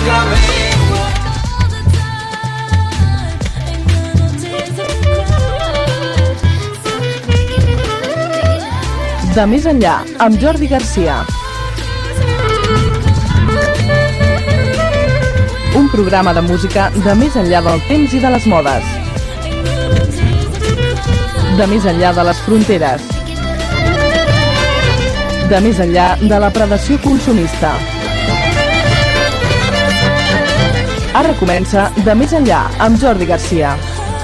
De més enllà, amb Jordi Garcia. Un programa de música de més enllà del temps i de les modes. De més enllà de les fronteres. De més enllà de la predació consumista. Ara comença De més enllà amb Jordi Garcia.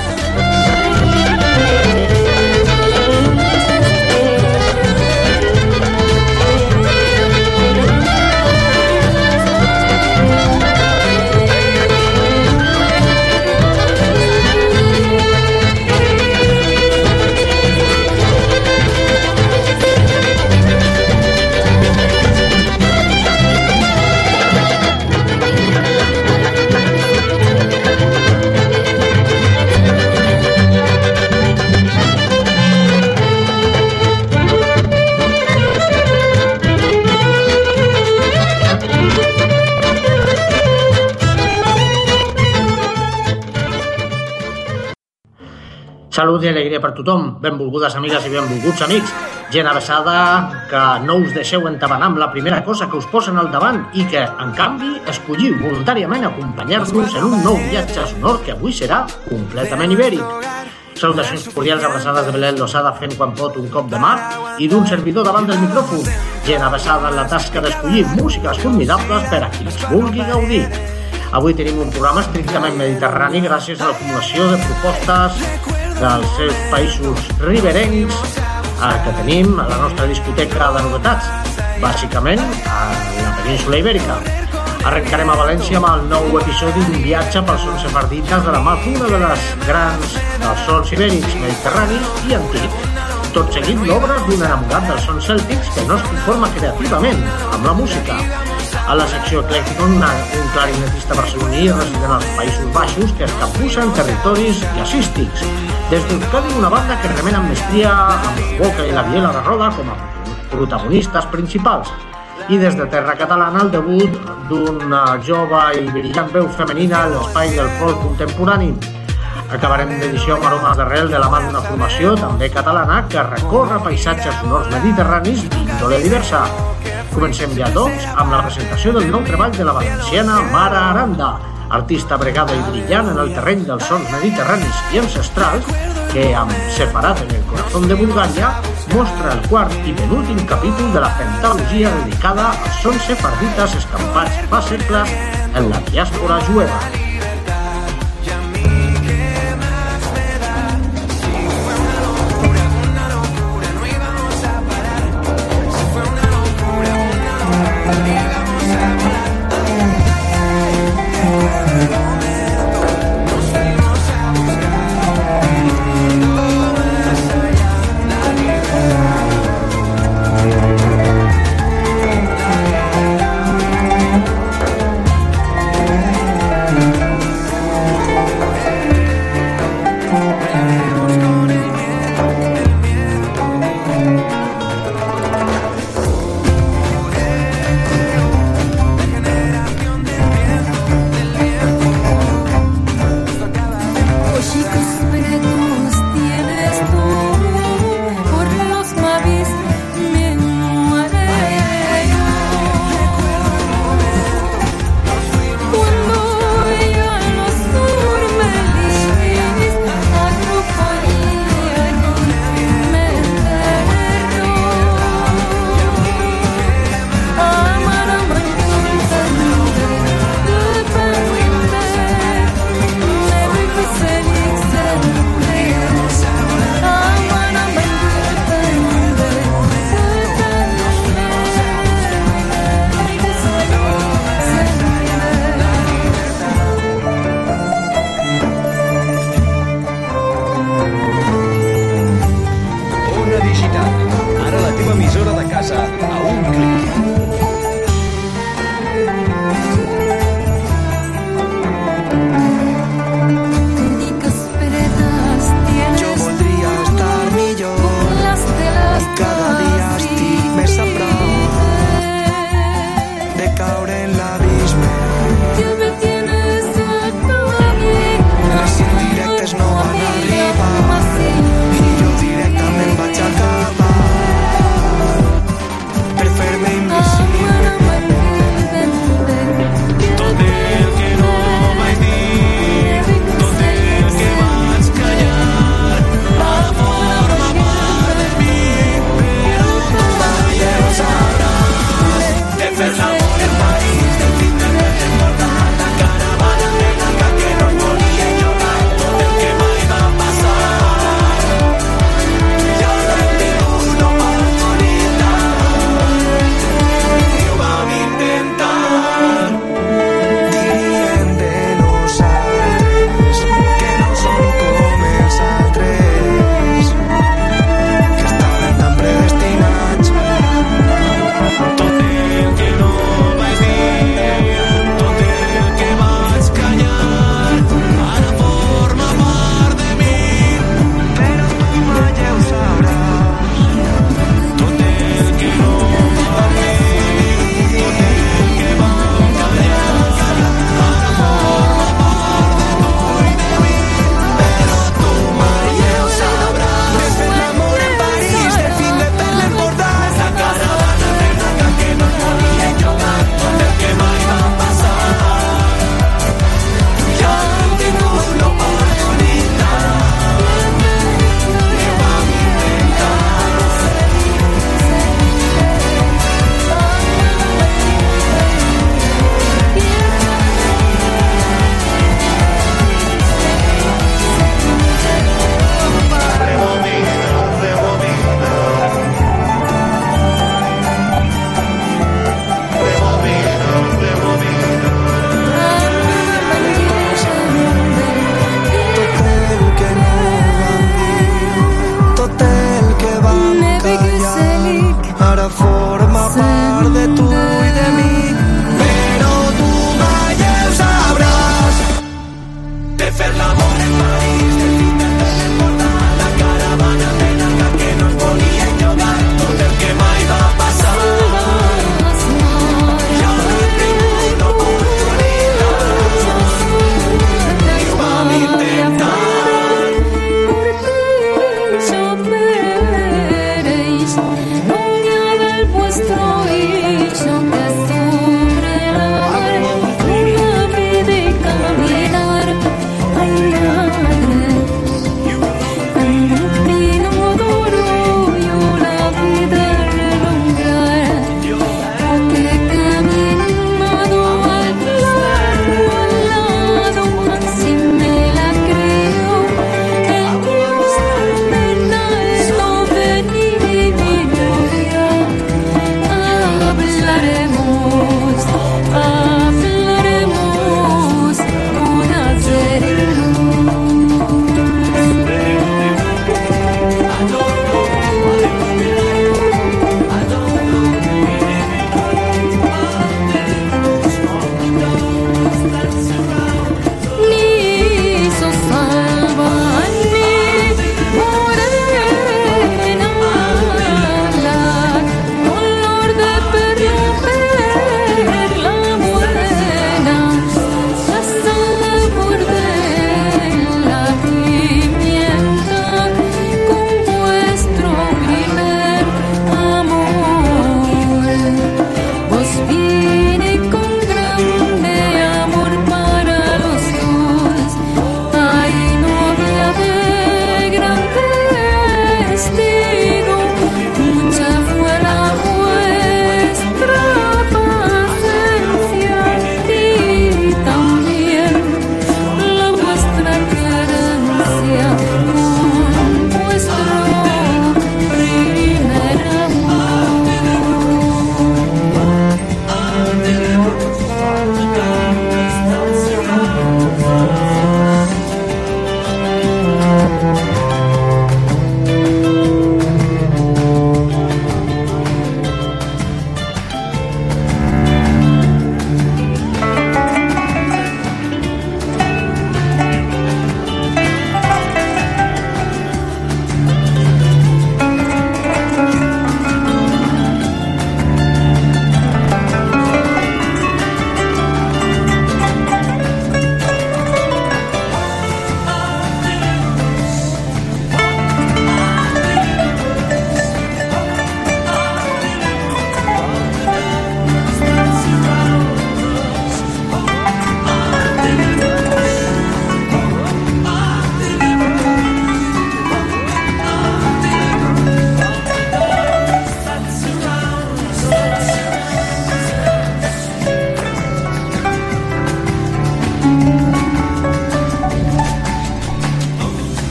Salut i alegria per tothom, benvolgudes amigues i benvolguts amics, gent avesada que no us deixeu entabanar amb la primera cosa que us posen al davant i que, en canvi, escolliu voluntàriament acompanyar-nos en un nou viatge sonor que avui serà completament ibèric. Salutacions cordials abraçades de Belén Losada fent quan pot un cop de mà i d'un servidor davant del micròfon, gent avesada en la tasca d'escollir músiques formidables per a qui les vulgui gaudir. Avui tenim un programa estrictament mediterrani gràcies a l'acumulació de propostes dels seus països riberencs que tenim a la nostra discoteca de novetats, bàsicament a la península ibèrica. Arrencarem a València amb el nou episodi d'un viatge pels sons sefardites de la mà d'una de les grans dels sons ibèrics mediterranis i antics. Tot seguit l'obra d'un enamorat dels sons cèltics que no es conforma creativament amb la música. A la secció eclèctica un clarinetista barceloní resident als Països Baixos que es capbussa en territoris jazzístics. Des d'Euskadi una banda que remena amb mestria amb la boca i la viela de roda com a protagonistes principals. I des de terra catalana el debut d'una jove i brillant veu femenina a l'espai del folk contemporani. Acabarem d'edició amb aromes d'arrel de la mà d'una formació també catalana que recorre paisatges sonors mediterranis d'índole diversa. Comencem ja, doncs, amb la presentació del nou treball de la valenciana Mara Aranda, artista bregada i brillant en el terreny dels sons mediterranis i ancestrals, que, amb Sefarat en el corazón de Bulgària, mostra el quart i penúltim capítol de la pentalogia dedicada als sons sefardites escampats fa segles en la diàspora jueva.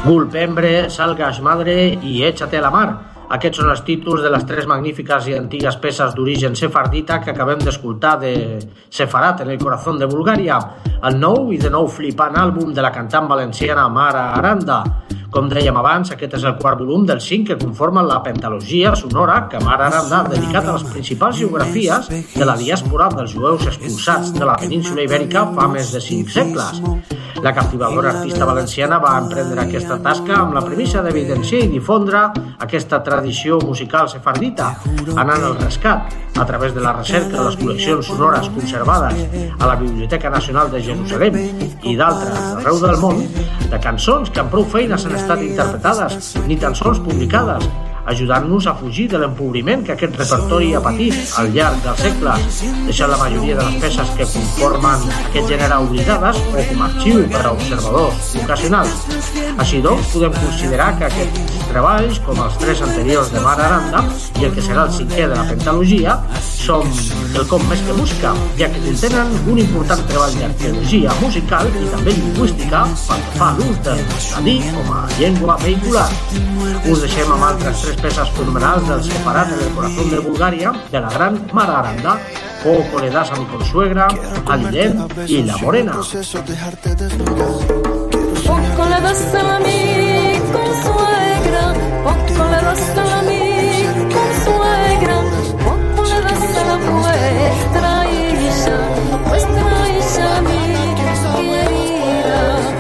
Gulpembre, Salgas Madre i Échate a la mar. Aquests són els títols de les tres magnífiques i antigues peces d'origen sefardita que acabem d'escoltar de Sefarat en el corazón de Bulgària, el nou i de nou flipant àlbum de la cantant valenciana Mara Aranda. Com dèiem abans, aquest és el quart volum dels 5 que conformen la pentalogia sonora que Mara Aranda ha dedicat a les principals geografies de la diàspora dels jueus expulsats de la península ibèrica fa més de 5 segles. La captivadora artista valenciana va emprendre aquesta tasca amb la premissa d'evidenciar i difondre aquesta tradició musical sefardita, anant al rescat a través de la recerca de les col·leccions sonores conservades a la Biblioteca Nacional de Jerusalem i d'altres d'arreu del món, de cançons que amb prou feines han estat interpretades ni tan sols publicades, ajudant-nos a fugir de l'empobriment que aquest repertori ha patit al llarg dels segles, deixant la majoria de les peces que conformen aquest gènere oblidades o com a arxiu per a observadors ocasionals. Així doncs, podem considerar que aquests treballs, com els 3 anteriors de Mara Aranda i el que serà el 5è de la pentalogia, són quelcom més que música, ja que contenen un important treball d'arqueologia musical i també lingüística pel que fa a l'ús del cadí com a llengua vehicular. Us deixem amb altres 3 peces fenomenals del Sefarat en el corazón de Bulgària de la gran Mara Aranda, Poco le das a mi consuegra, Alidem y La Morena. Poco le das a mi consuegra, poco le das a mi consuegra, poco le das a la vuestra hija mi querida.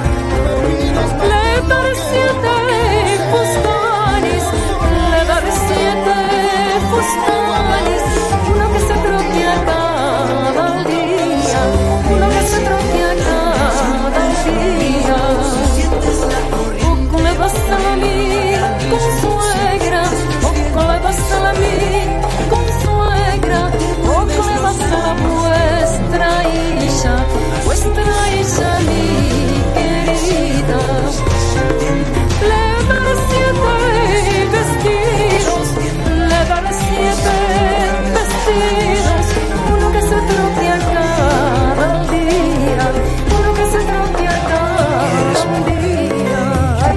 Le daré 7 fustanes, le daré 7 fustanes, uno que se troque a cada día, uno que se troque a cada día. Poco le vas a mi consuegra, poco le vas a mi consuegra, poco le vas a la vuestra hija mi querida. Le daré 7 vestidos, le daré 7 vestidos, uno que se troque a cada día, uno que se troque a cada día.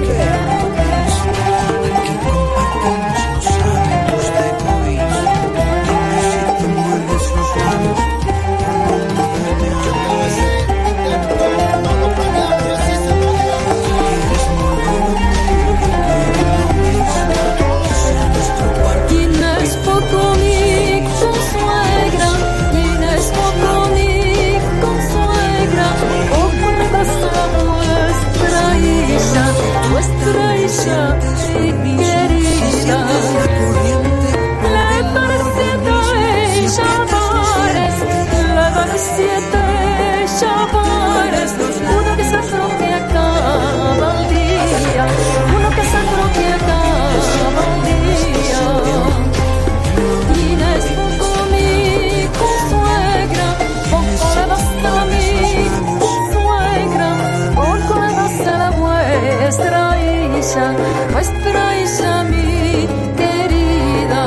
Vuestra hija mi querida. Le daré 7 chavares, le daré 7 chavares, uno que se troque a cada día, uno que se troque a cada día. Inés, poco mi consuegra, poco le das a mi consuegra, poco le das a la vuestra hija mi querida.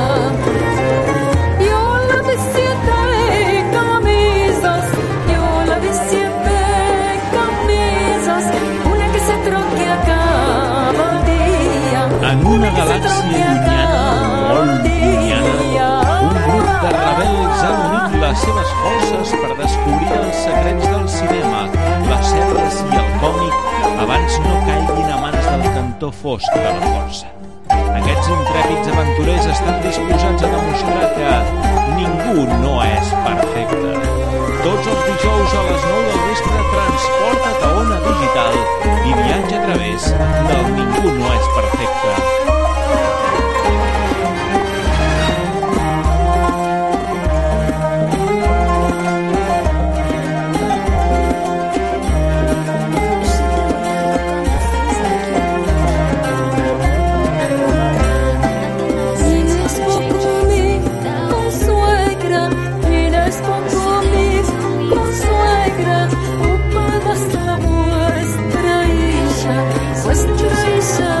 Yo le di 7 camisas, yo le di 7 camisas, una que se troque a cada día. En una galàxia llunyana, molt llunyana, un grup de rebels ha unit les seves forces per descobrir els secrets del cinema, les sèries i el còmic abans no caiguin a mans del cantó fosc de la força. Aquests intrèpids aventurers estan disposats a demostrar que ningú no és perfecte. Tots els dijous a les 9 del vespre transporta't a Ona Digital i viatja a través del Ningú no és perfecte. Vuestra hija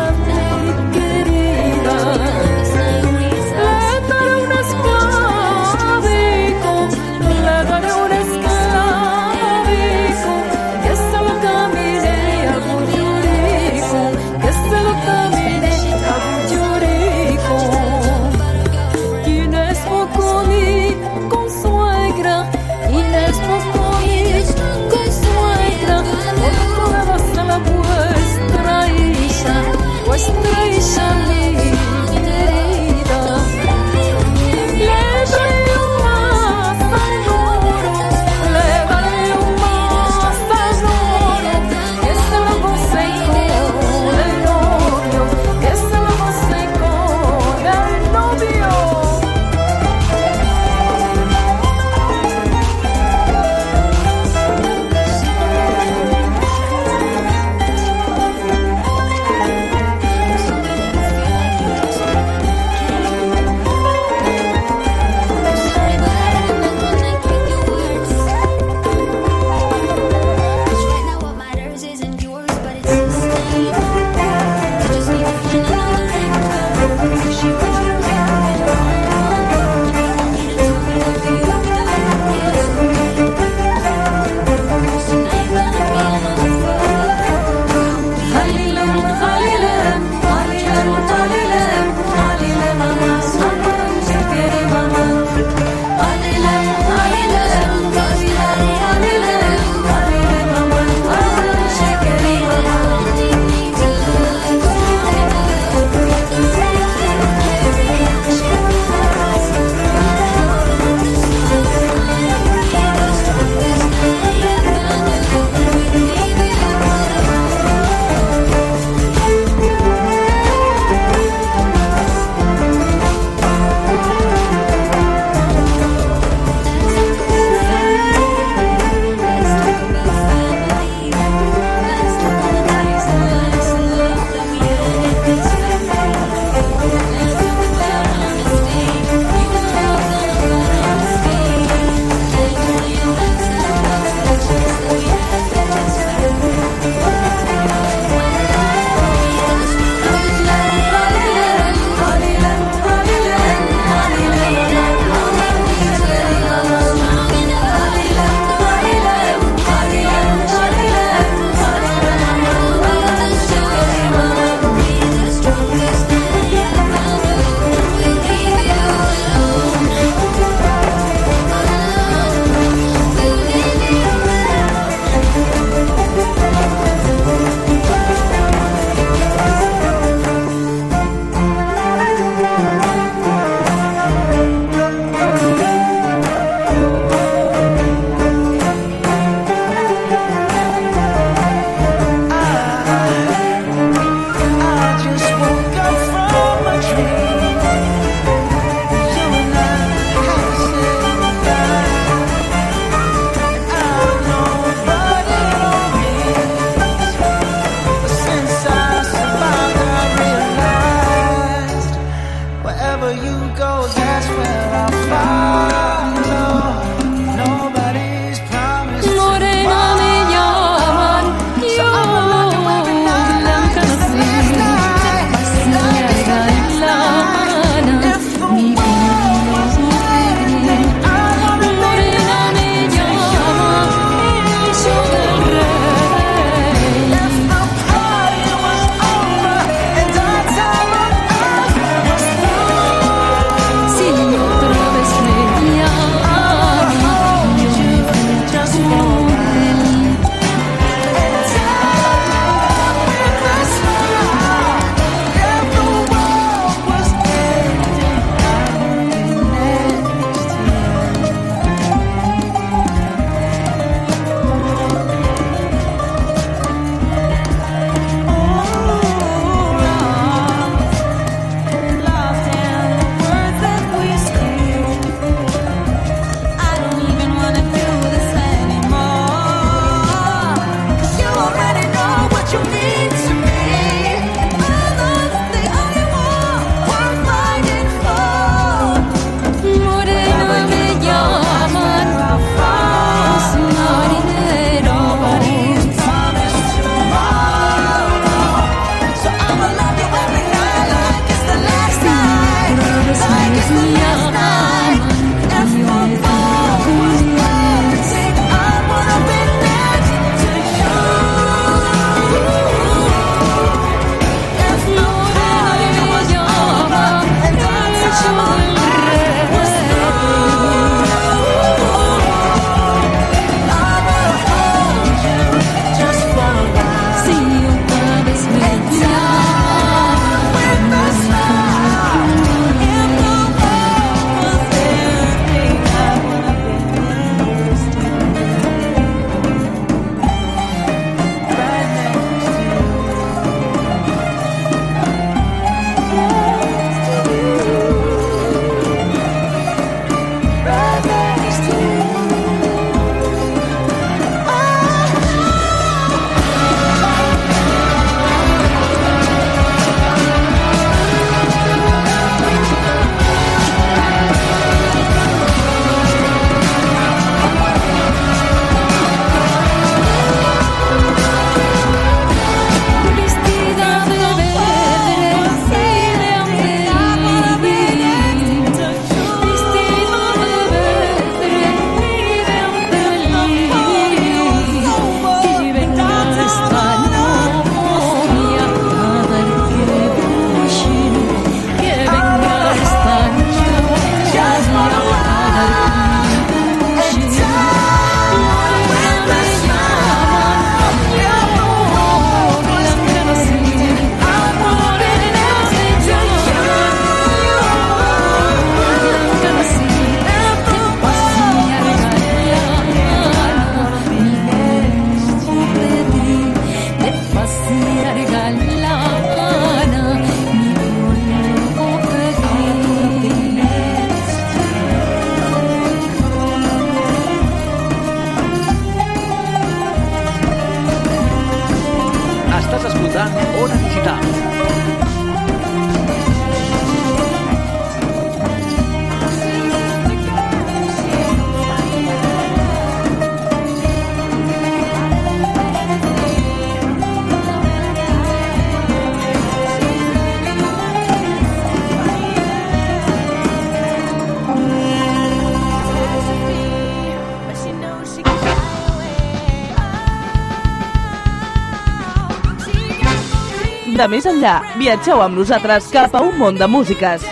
de Més Enllà. Viatgeu amb nosaltres cap a un món de músiques.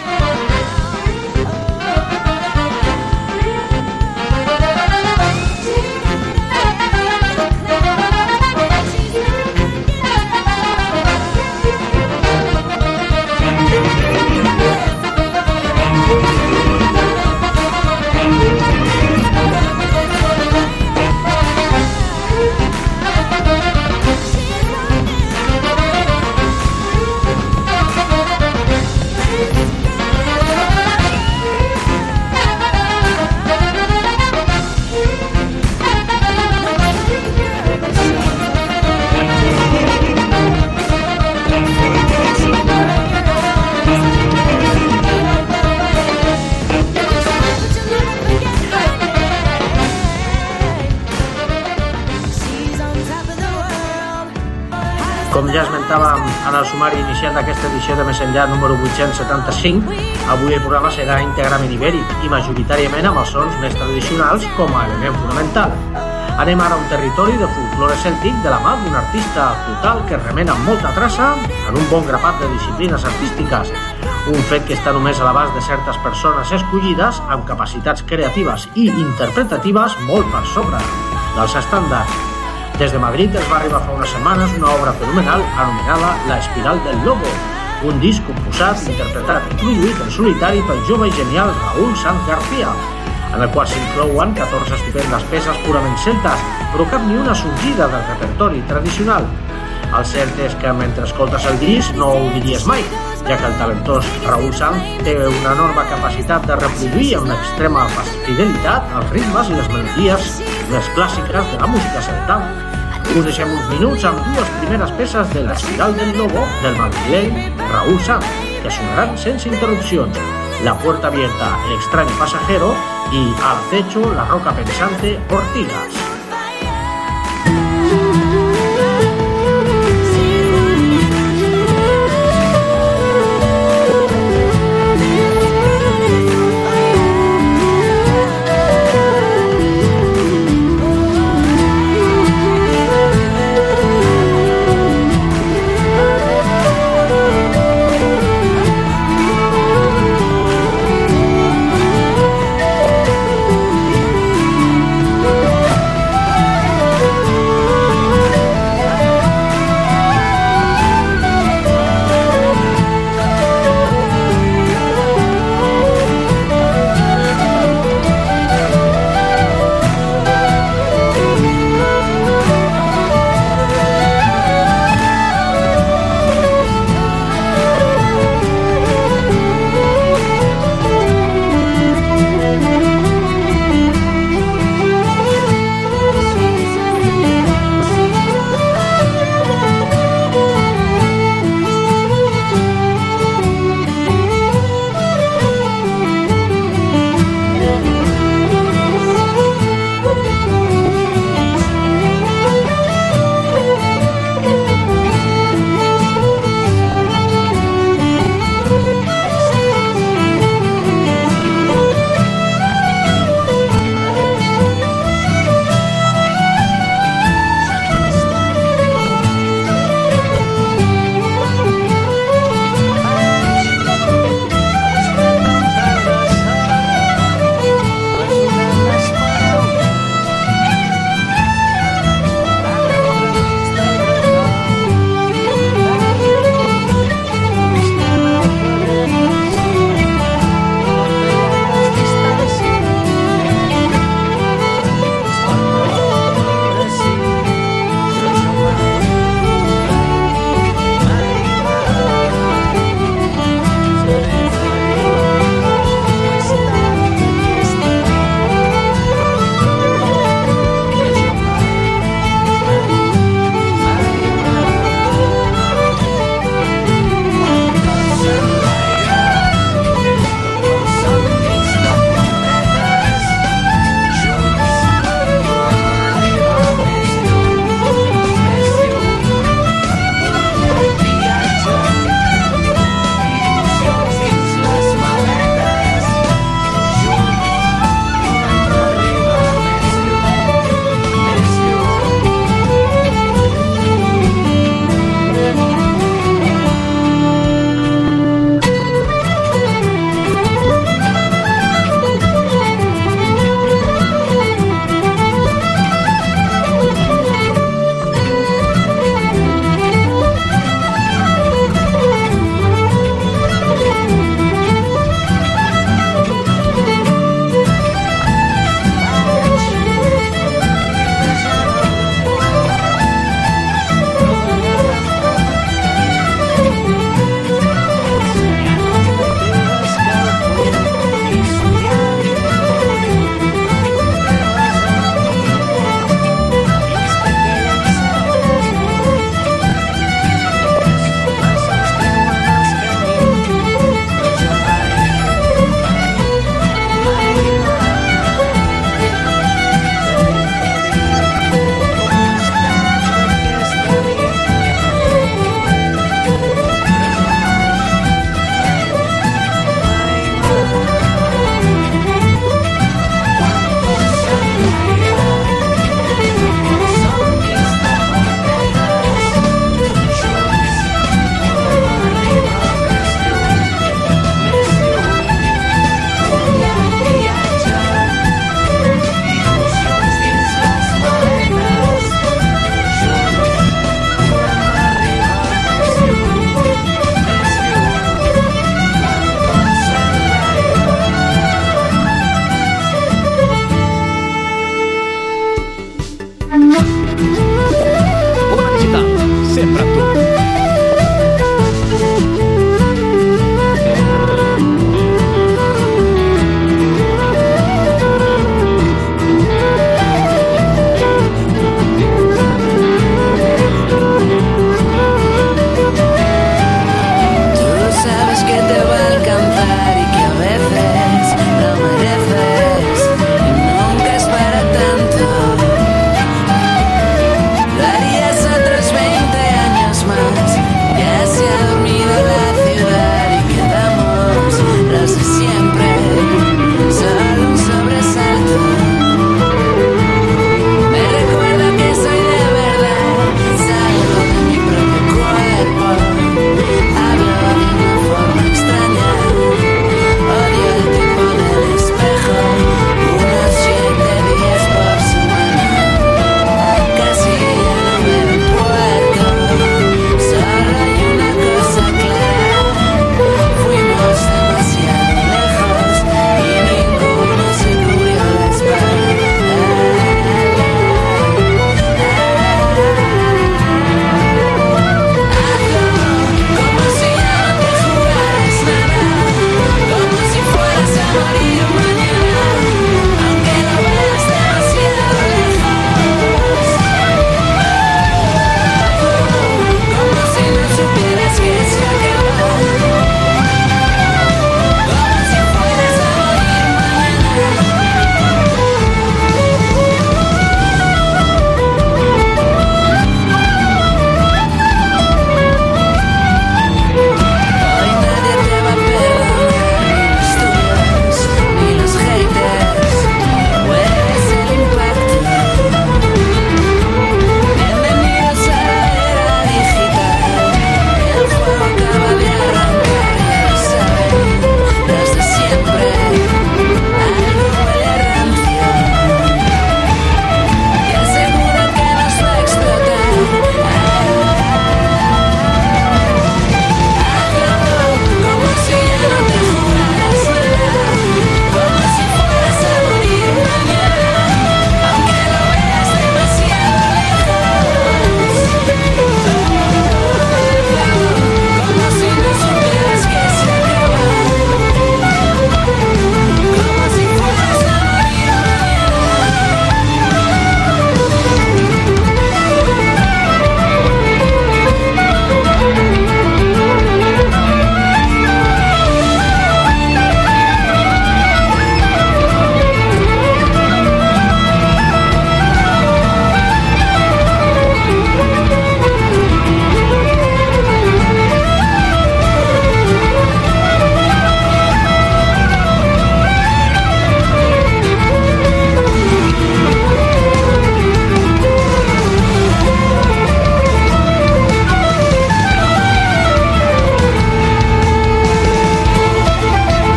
Com ja esmentàvem en el sumari inicial d'aquesta edició de Més Enllà número 875, avui el programa serà íntegrament ibèric i majoritàriament amb els sons més tradicionals com a element fonamental. Anem ara a un territori de folklore cèltic de la mà d'un artista total que remena amb molta traça en un bon grapat de disciplines artístiques, un fet que està només a l'abast de certes persones escollides amb capacitats creatives i interpretatives molt per sobre dels estàndards. Des de Madrid ens va arribar fa unes setmanes una obra fenomenal anomenada La Espiral del Lobo, un disc composat, interpretat i produït en solitari pel jove i genial Raúl Sanz García, en el qual s'inclouen 14 estupendes peces purament celtes, però cap ni una sorgida del repertori tradicional. El cert és que mentre escoltes el disc no ho diries mai, ja que el talentós Raúl Sanz té una enorme capacitat de reproduir amb extrema fidelitat els ritmes i les melodies més clàssiques de la música celta. Us deixem uns minuts amb dues primeres peces de La Espiral del Lobo del madrileny Raúl Sanz, que sonaran sense interrupcions: La Puerta Abierta, El Extraño Pasajero y Al Acecho, La Roca Pensante, Ortigas.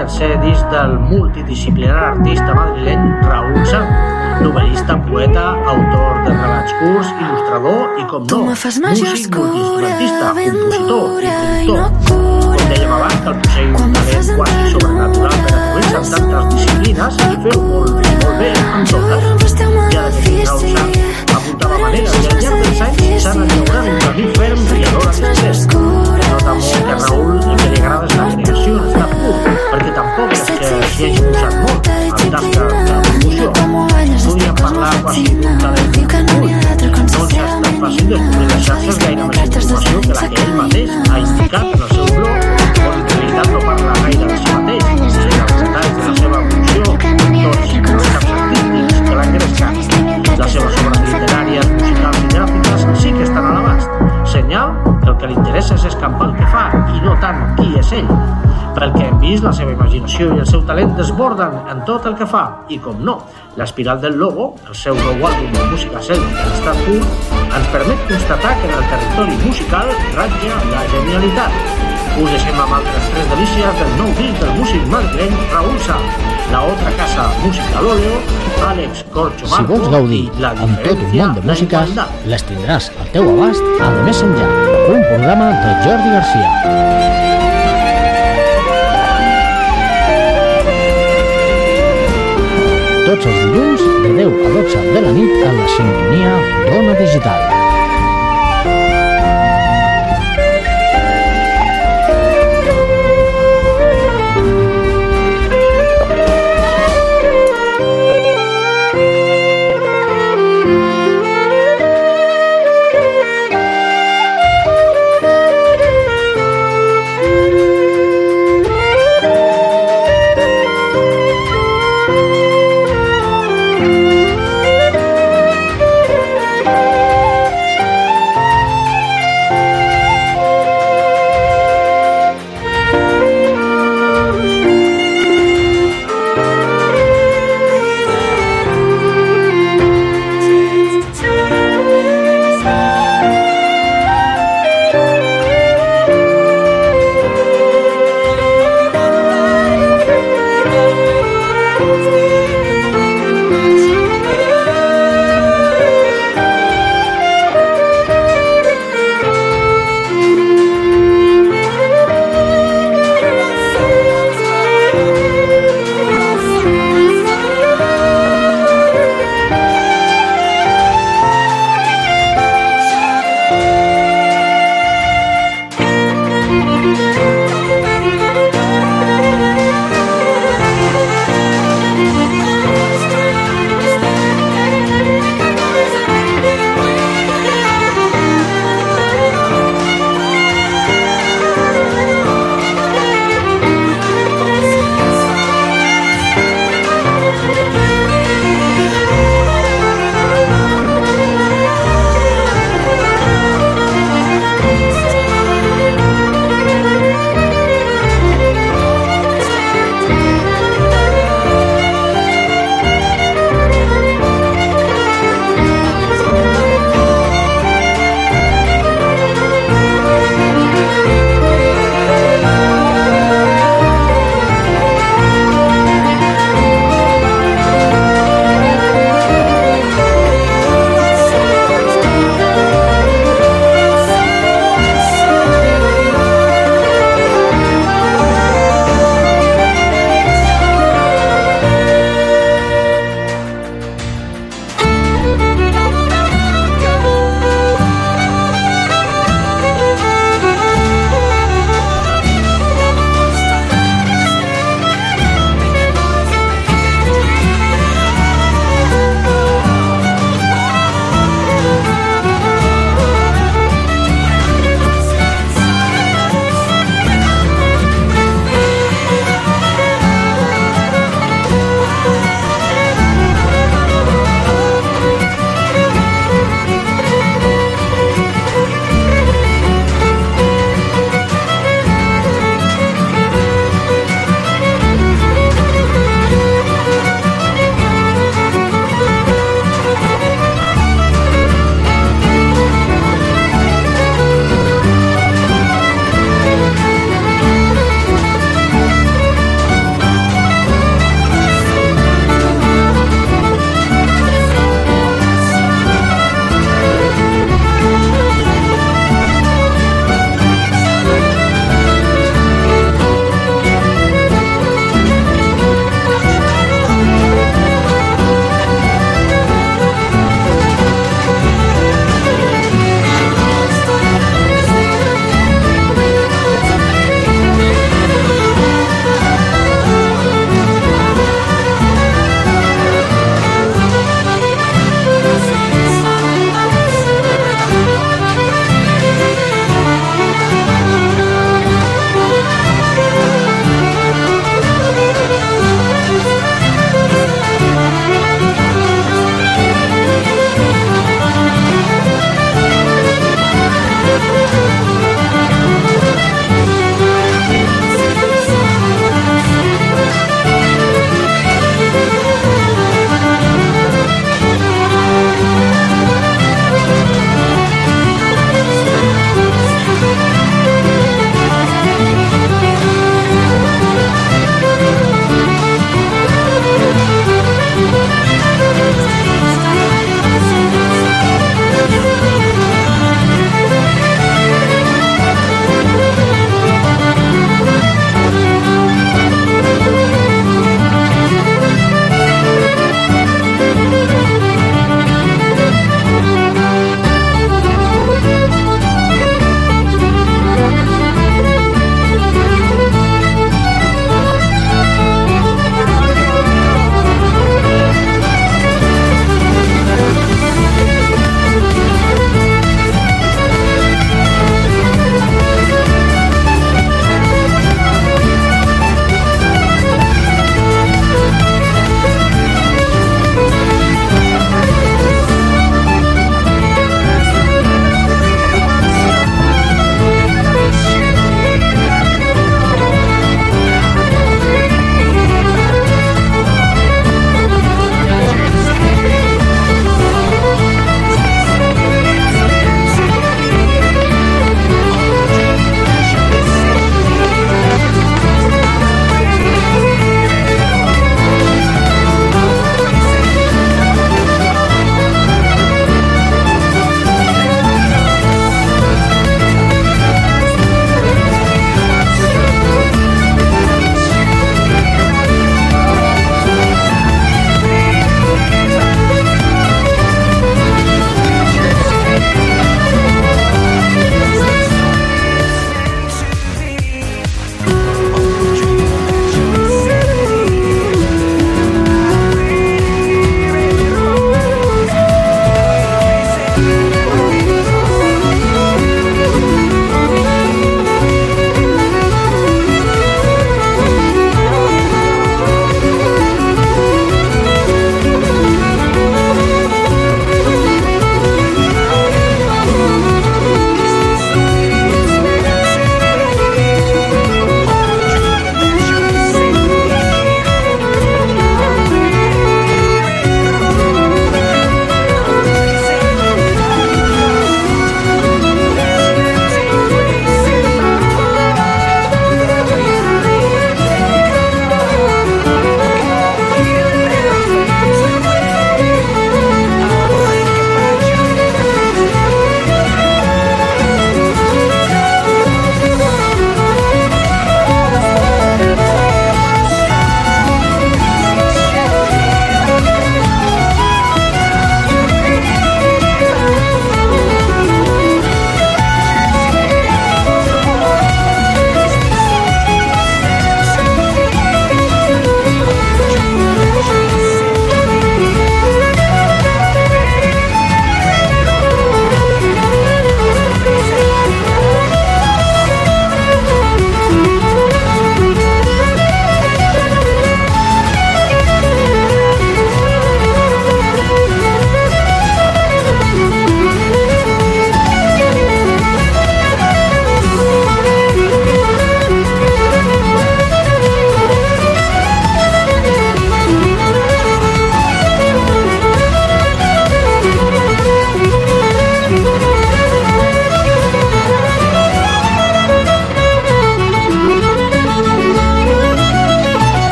tercer disc del multidisciplinar artista madrileny Raúl Sanz, novel·lista, poeta, autor de relats curts, il·lustrador i, com no, músic, multiinstrumentista, compositor i productor. Com dèiem abans, que el possegui un talent quasi sobrenatural per atrevir-se en tantes disciplines i fer-ho molt bé en totes. Ja d'aquest Raúl Sanz apuntava maneres i al llarg dels anys s'han llaurat un camí ferm i alhora discret. Nota molt que a Raúl el que li agrada és la creació en estat pur, perquè tampoc és que s'hi hagi posat molt en tasca de promoció. Podríem parlar quasi d'un talent oculт. No ens ha estat fàcil descobrir les xarxes gaire més informació que la que ell mateix ha indicat en el seu blog, on en realitat no parla gaire de si mateix, ni dels detalls de la seva evolució, tots els camps artístics que l'han crescat. Les seves obres literàries, musicals i gràfiques sí que estan a l'abast. Senyal que el que li interessa és escampar el que fa i no tant qui és ell. Pel que hem vist, la seva imaginació i el seu talent desborden en tot el que fa i, com no, l'Espiral del Lobo, el seu nou àlbum de música cèltica en estat pur, ens permet constatar que en el territori musical ratlla la genialitat. Us deixem amb altres tres delícies del nou disc del músic madrileny Raúl Sanz, La Otra Casa, música a l'óleo, Àlex Corchomarco. Si vols gaudir amb tot un món de músiques, les tindràs al teu abast a De Més Enllà, un programa de Jordi Garcia. Tots els dilluns de 10 a 12 de la nit a la sintonia d'Ona Digital.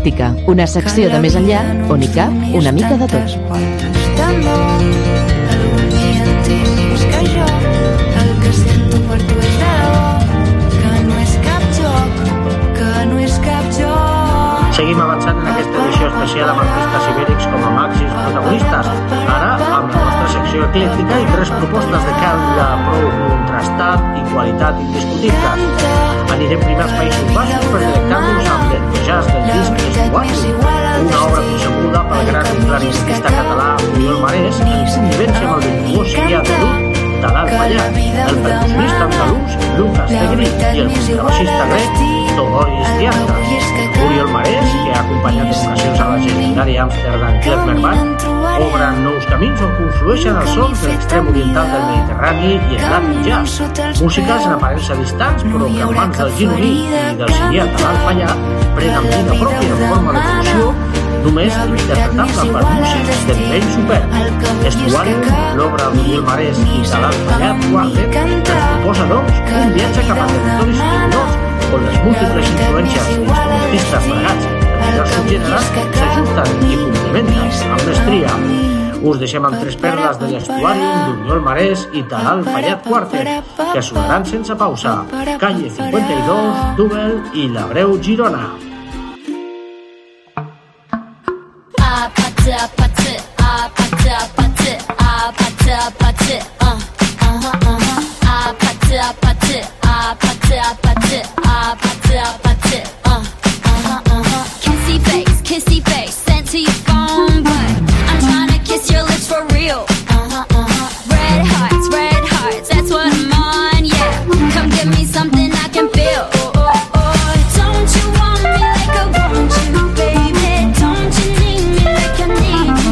Eclèctica, una secció de més enllà on hi cap una mica de tot. Algun dia entens que jo el que sento per tu és raó, que no és cap joc, que no és cap joc. Seguim avançant en aquesta edició especial amb artistes ibèrics com a màxims protagonistes. Ara, amb la nostra secció eclèctica i 3 propostes de caire prou contrastat i qualitat indiscutibles. Anirem primer als Països Baixos per delectar-nos amb l'entusiasme del disc Estuari, una obra concebuda pel gran clarinetista català Oriol Marès en connivència amb el virtuós sirià de l'Ut, Talal Payat, el percussionista andalús Lucas Tegri i el contrabaixista grec Todoris Diantas. Oriol Marès, que ha acompanyat en ocasions a la legendària Amsterdam Klezmer Band, obre nous camins on conflueixen els sons de l'extrem oriental del Mediterrani i el Latin Jazz, músiques en aparença distants però que en mans del gironí i del sirià Talal Payat prenen vida pròpia en forma de fusió només interpretable per músics de nivell supert. Estuari, l'obra d'Oriol Marès i Talal Payat Quartet, ens proposa doncs un viatge cap a territoris sonors on les múltiples influències d'instrumentistes plegats de diversos gèneres s'ajusten i complementen amb mestria. Us deixem amb 3 perles de l'Estuarium d'Oriol Marès i Talal Payat Quartet, que sonaran sense pausa: Calle 52, Dubel i La Breu Girona. Kissy face, sent to your phone, but I'm trying to kiss your lips for real. Red hearts, that's what I'm on, yeah. Come give me something I can feel. Don't you want me like I want you, baby? Don't you need me like I need you?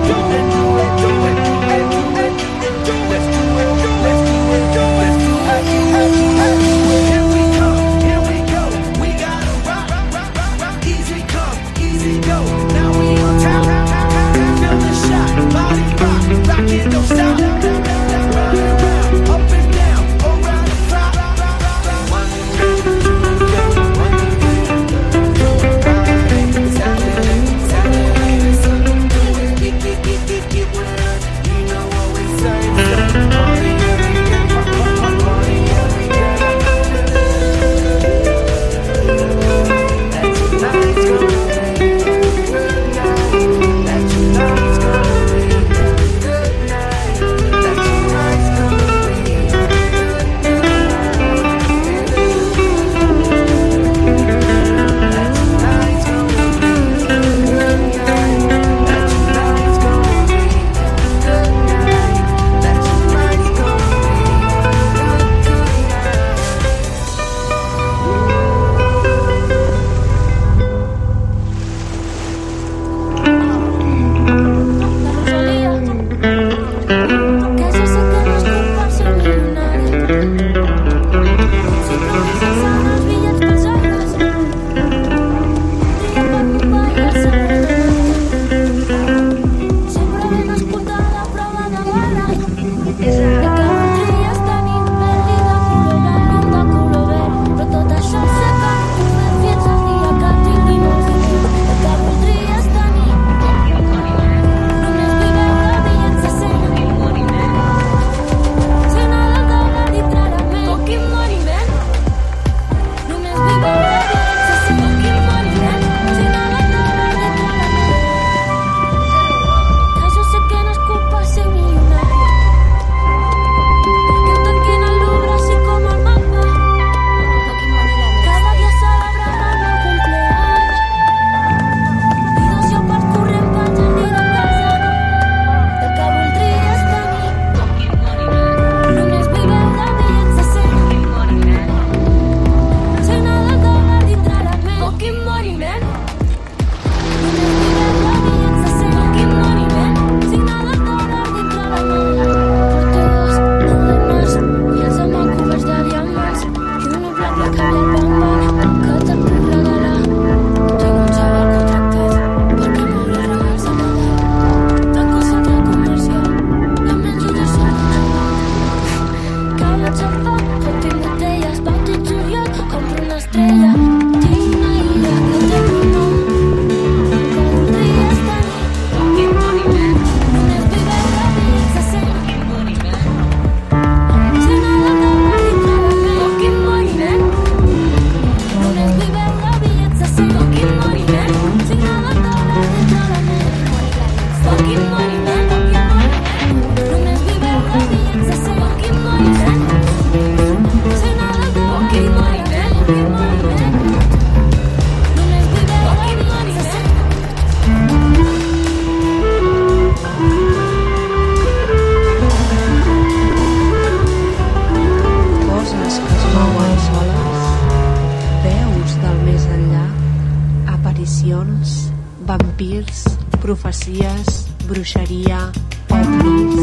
vampirs, profecies, bruixeria, ovnis.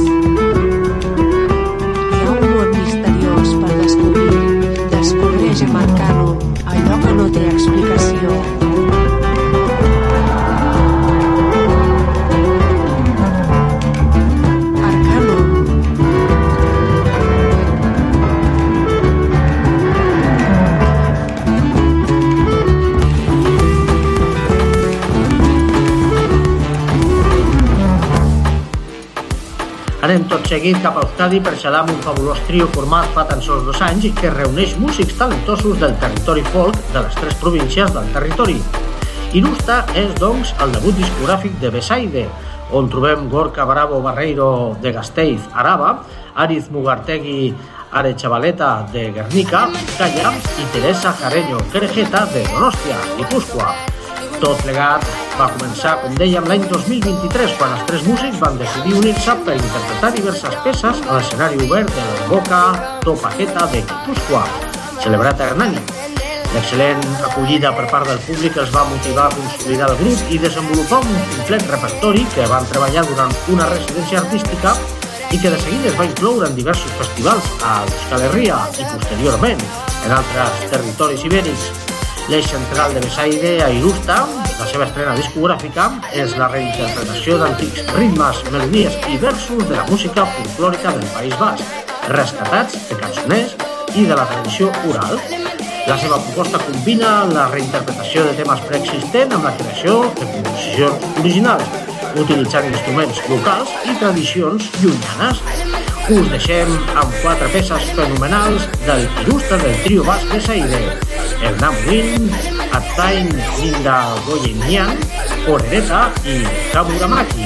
Hi ha un món misteriós per descobrir. Descobreix amb Arcanum allò que no té explicació. Anem tot seguit cap a Euskadi per xerrar amb un fabulós trio format fa tan sols 2 anys i que reuneix músics talentosos del territori folk de les 3 províncies del territori. Il·lustre és, doncs, el debut discogràfic de Besaide, on trobem Gorka Bravo Barreiro de Gasteiz, Araba, Ariz Mugartegui Arechavaleta de Guernica, Vizcaya i Teresa Carreño Querejeta de Donostia, Guipúscoa. Tot plegat va començar, com dèiem, l'any 2023, quan els 3 músics van decidir unir-se per interpretar diverses peces a l'escenari obert de la Boca Topaqueta de Guipúscoa, celebrat a Hernani. L'excel·lent acollida per part del públic els va motivar a consolidar el grup i desenvolupar un complet repertori que van treballar durant una residència artística i que de seguida es va incloure en diversos festivals a Euskal Herria i posteriorment en altres territoris ibèrics. L'eix central de Besaire a Irusta, la seva estrena discogràfica, és la reinterpretació d'antics ritmes, melodies i versos de la música folclòrica del País Basc, rescatats de cançoners i de la tradició oral. La seva proposta combina la reinterpretació de temes preexistents amb la creació de composicions originals, utilitzant instruments locals i tradicions llunyanes. Us deixem amb 4 peces fenomenals del Irusta del trio basc Besaire: El Namuin, Atain Ninda Goyenian, Orereta i Kamuramaki.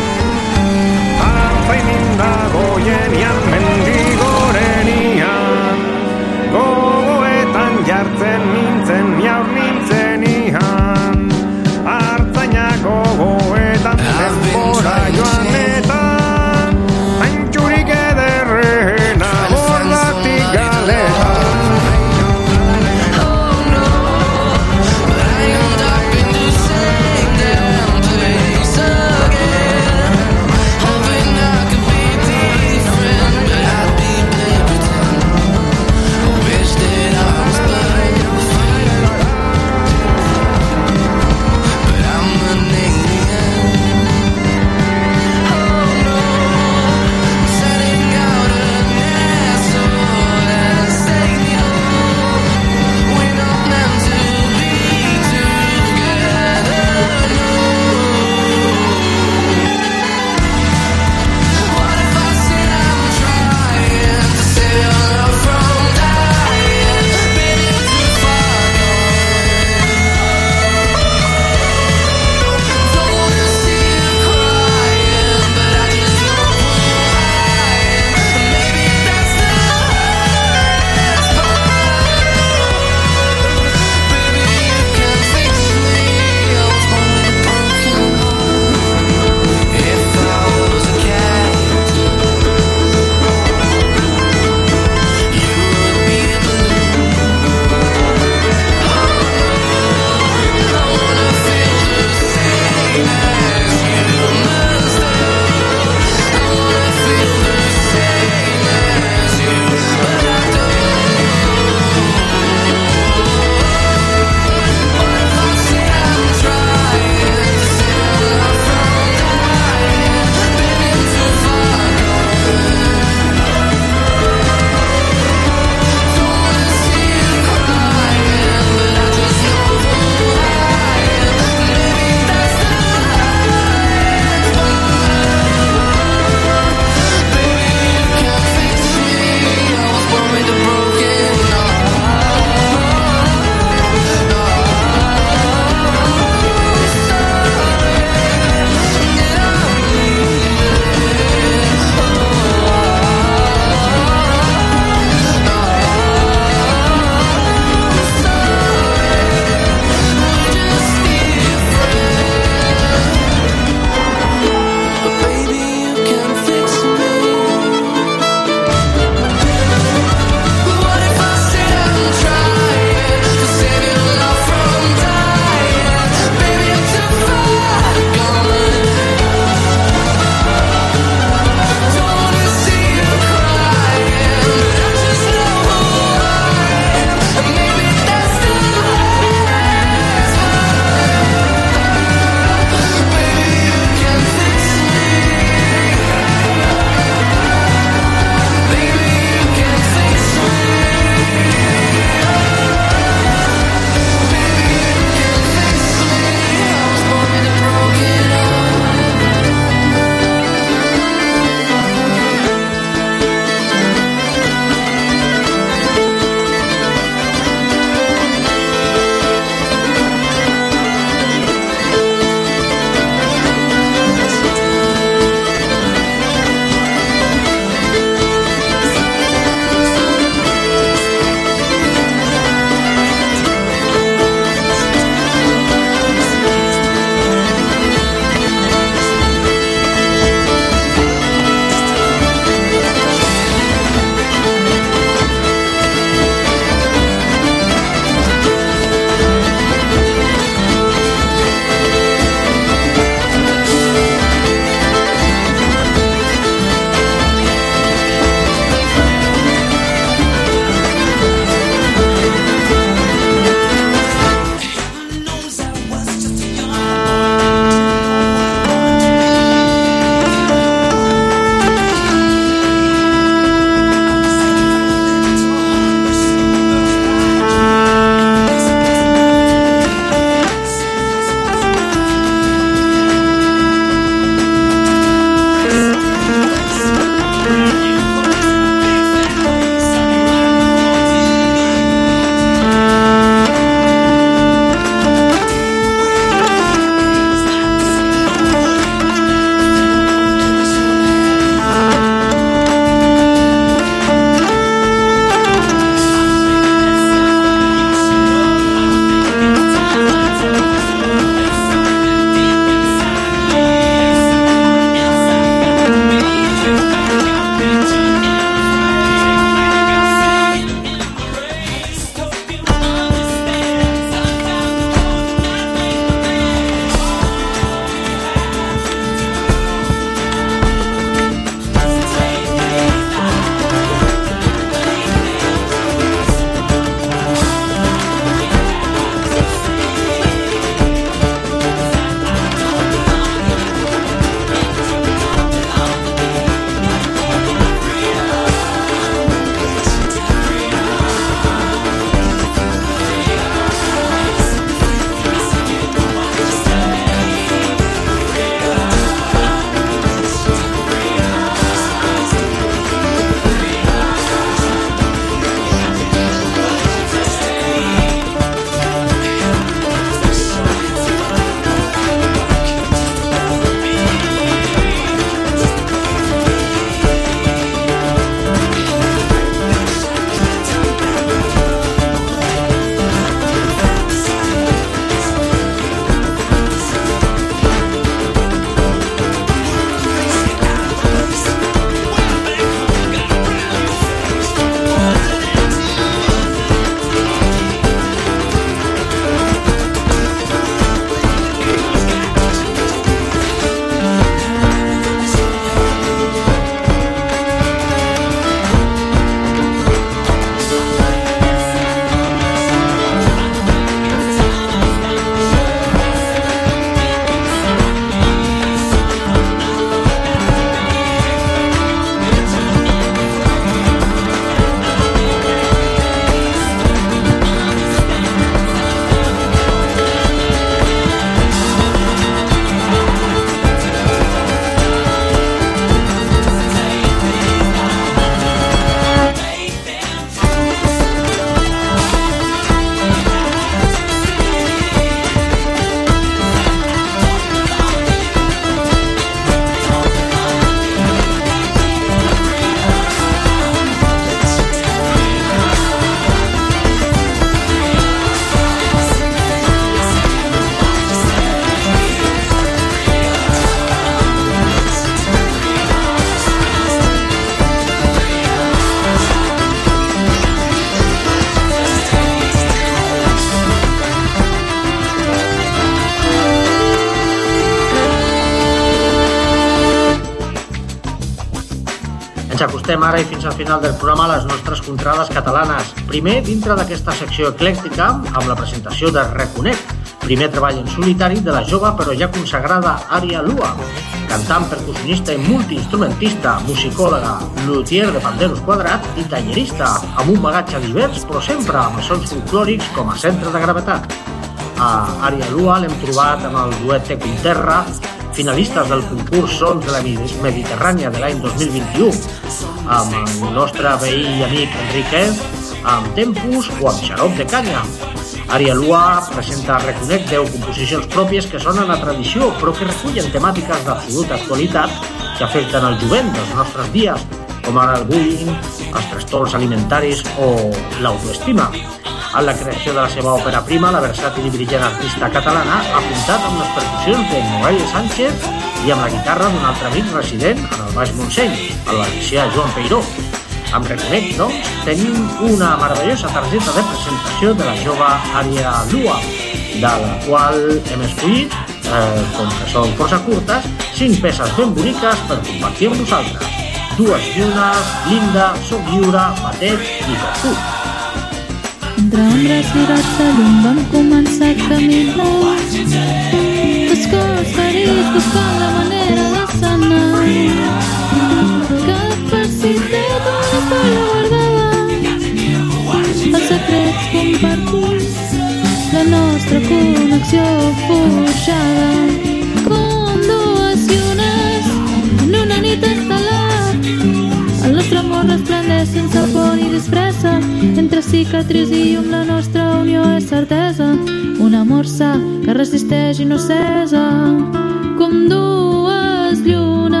Ens acostem ara i fins al final del programa a les nostres contrades catalanes. Primer, dintre d'aquesta secció eclèctica, amb la presentació de Reconec, primer treball en solitari de la jove però ja consagrada Ària Lua, cantant, percussionista i multiinstrumentista, musicòloga, luthier de panderos quadrats i tallerista, amb un bagatge divers però sempre amb sons folclòrics com a centre de gravetat. A Ària Lua l'hem trobat amb el duet Tequinterra, finalistes del concurs Sons de la Mediterrània de l'any 2021, amb el nostre veí i amic Enriquez, amb Tempus o amb Xarop de Canya. Ària Lua presenta Reconec 10 composicions pròpies que sonen a tradició, però que recullen temàtiques d'absoluta actualitat que afecten el jovent dels nostres dies, com ara el bullying, els trastorns alimentaris o l'autoestima. En la creació de la seva òpera prima, la versàtil i brillant artista catalana ha apuntat amb les percussions de Noel Sánchez i amb la guitarra d'un altre amic resident en el Baix Montseny, el valencià Joan Peiró. Amb Reconec, doncs, tenim una meravellosa targeta de presentació de la jove Ària Lua, de la qual hem escollit, com que són força curtes, 5 peces ben boniques per compartir amb vosaltres. Dues llunes, Linda, Soc lliure, Batet i Per tu. Entre ombres i raigs de llum vam començar a caminar, descors ferits buscant la manera de sanar. Cada farcitet una història guardada, els secrets compartits, la nostra connexió forjada. Com dues llunes en una nit estel·lar, el nostre amor resplendeix sense por ni disfressa. Entre cicatrius i llum la nostra unió és certesa. Un amor sa que resisteix i no cessa. Com dues llunes.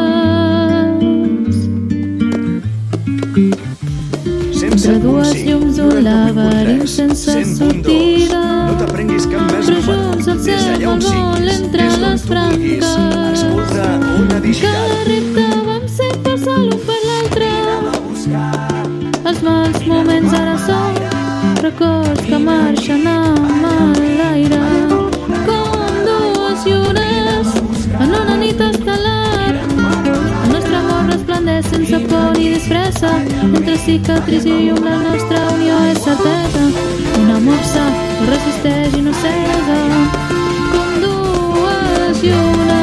Entre dues llums d'un laberint sense sortida, però junts al cel vol entre les branques. Cada repte vam ser força l'un per l'altre. Els mals moments ara són records que marxen amb l'aire. Com dues llunes en una nit estel·lar, el nostre amor resplendeix sense por ni disfressa. Entre cicatrius i llum la nostra unió és certesa. Un amor sa que resisteix i no cessa. Com dues llunes.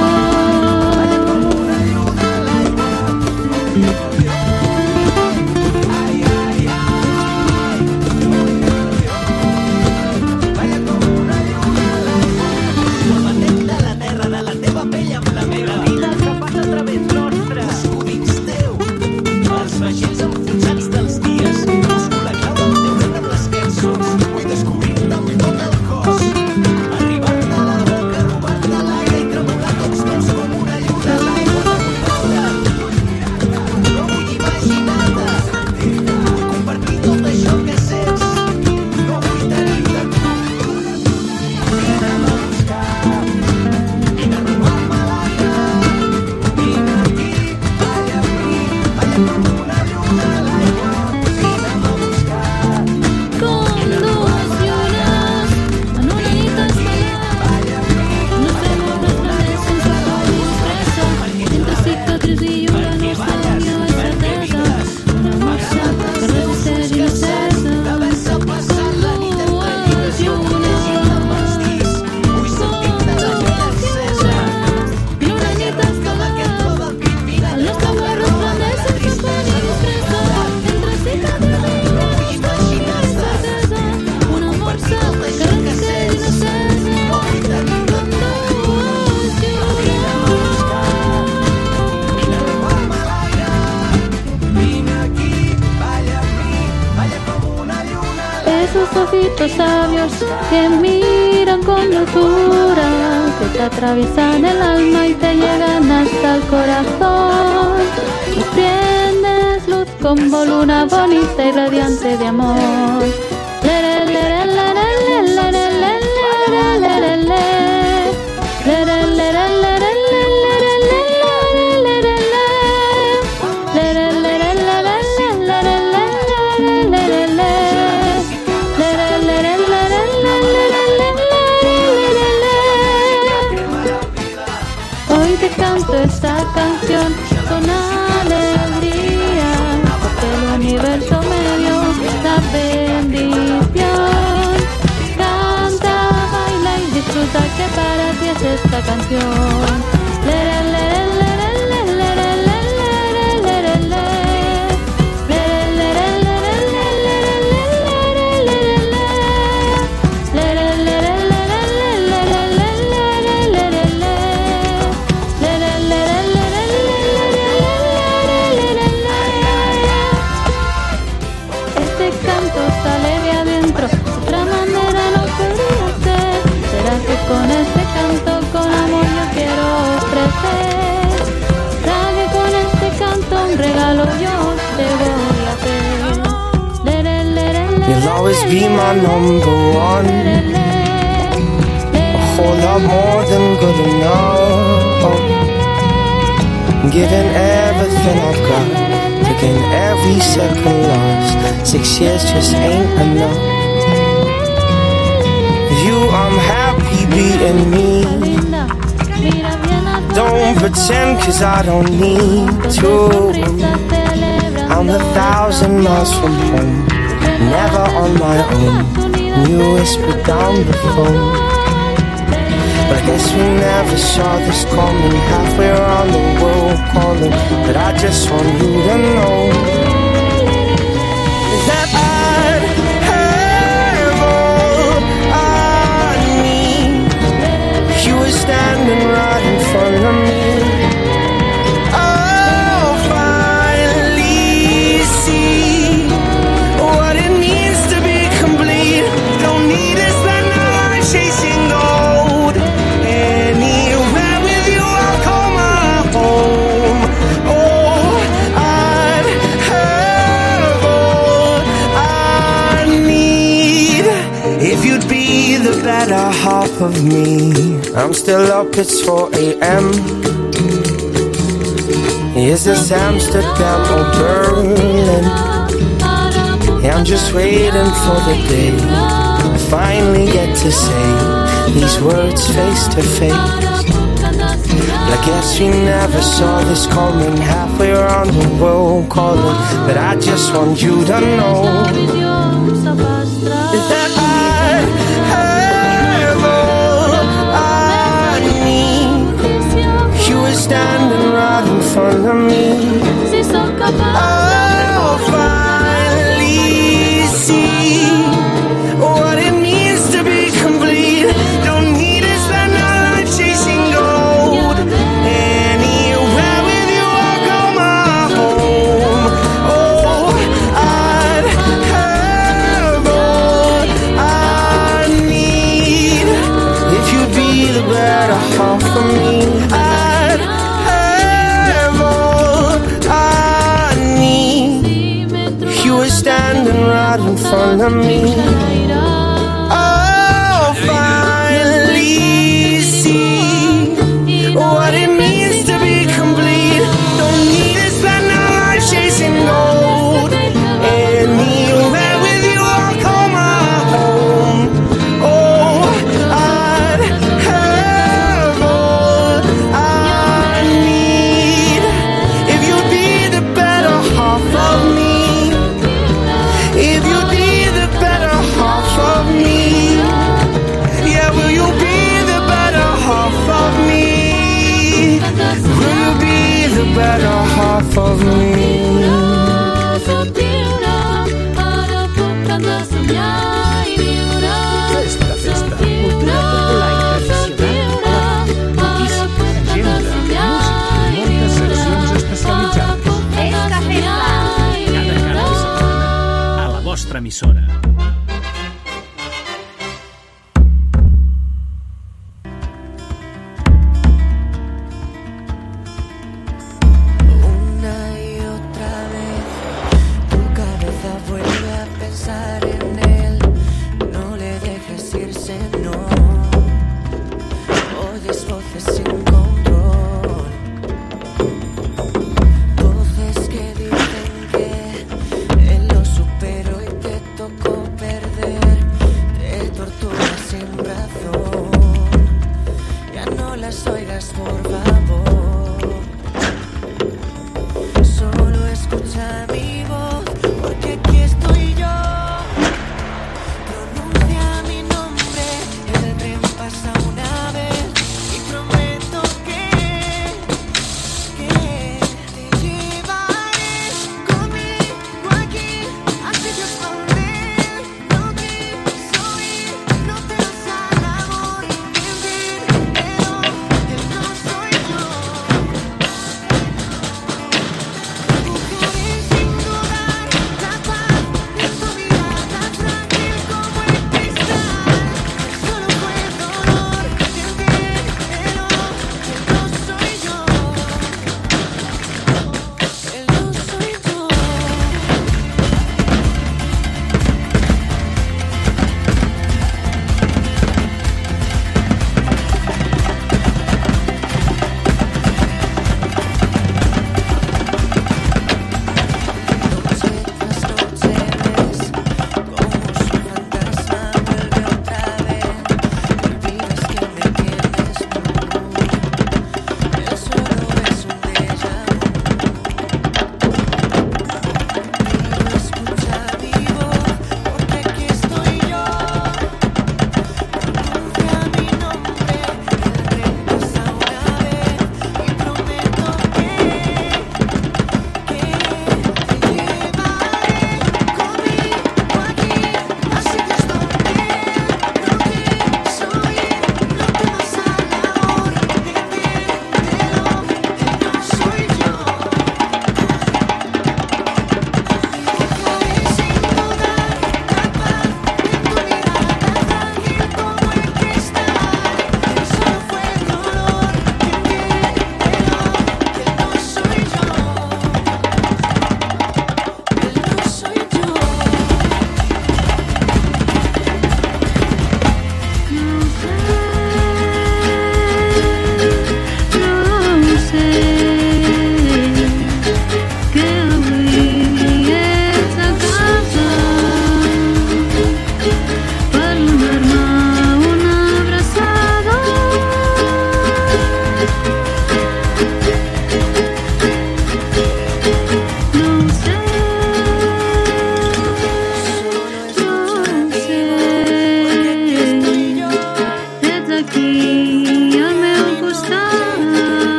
Ojitos sabios que miran con locura, que te atraviesan el alma y te llegan hasta el corazón. Tú tienes luz como luna bonita y radiante de amor. Hoy te canto esta canción con alegría. You'll always be my number one. A whole lot more than good enough. Giving everything I've got, taking every second lost. 6 years just ain't enough. With you I'm happy being me. Don't pretend cause I don't need to. I'm 1,000 miles from home, never on my own. You whisper down the phone, but I guess we never saw this coming. Halfway around the world calling, but I just want you to know that I'd have all I need. You were standing right in front of me. I'll finally see what it means to be complete. Don't need to spend my life chasing gold. Anywhere with you I'll call my home. Oh, I'd have all I need if you'd be the better half of me. I'm still up, it's 4 a.m. Is this Amsterdam or Berlin? Yeah, I'm just waiting for the day I finally get to say these words face to face. But I guess we never saw this coming. Halfway around the world calling, but I just want you to know that I have all I need. You were standing right in front of me. I'll finally see what it means to be complete. Don't need to spend our life chasing gold. Anywhere with you I'll call my home. Oh, I'd have all I need if you'd be the better half of me. I'd have all I need. You were standing right in front of me. I'll finally see what it means to be complete. Don't need to spend our life chasing gold. Anywhere with you I'll call my home. Oh, I'd have all I need if you'd be the better half of me. If you'd be the better half of me. Yeah, will you be the better half of me? Will you be the better half of me? Festa, festa, cultura popular i tradicional, notícies, agenda, música i moltes seccions especialitzades. Festa, festa. Cada cap de setmana, a la vostra emissora. Una y otra vez tu cabeza vuelve a pensar en él. No le dejes irse, no. Oyes voces sin control, voces que dicen que él lo superó y te tocó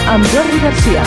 amb Jordi Garcia.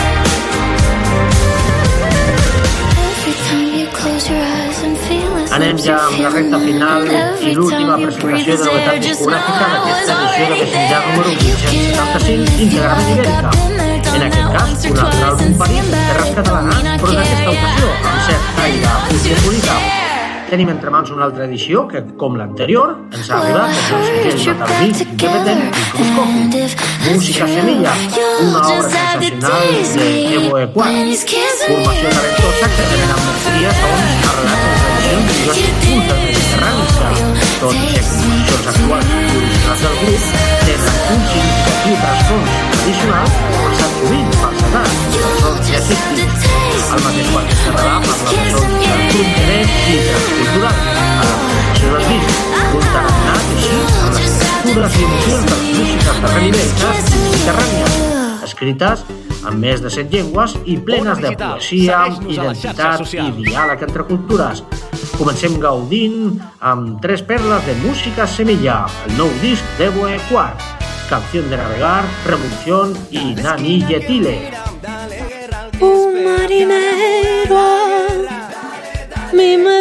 Anem ja amb la recta final i l'última presentació de novetat discogràfica d'aquesta edició de Messenger número 875, íntegrament ibèrica. En aquest cas, un altre àlbum parit de terres catalanes, però d'aquesta ocasió amb cert aire cosmopolita. Tenim entre mans una altra edició que, com l'anterior, ens ha arribat des del segell natalí independent Microscopi. Música Semilla, una obra sensacional de Evo Equar, formació talentosa que revela mestres segons arrelats en tradicions de diversos punts del Mediterrani. Tot i ser composicions actuals originals del grup, tenen un significatiu trasfons tradicional passat sovint falsedat, sons jazzístics. Al mateix quart s'arrelà per la sons fronterers i transcultural a la presentació del disc, contaminat així amb les textures i emocions de les músiques de relivelles mediterrànies, escrites en més de 7 llengües i plenes de poesia, identitat i diàleg entre cultures. Comencem gaudint amb 3 perles de música semilla, el nou disc d'Evo Equar, Canción de Navegar, Revolución y Nani Yetile. Un marinero a mí me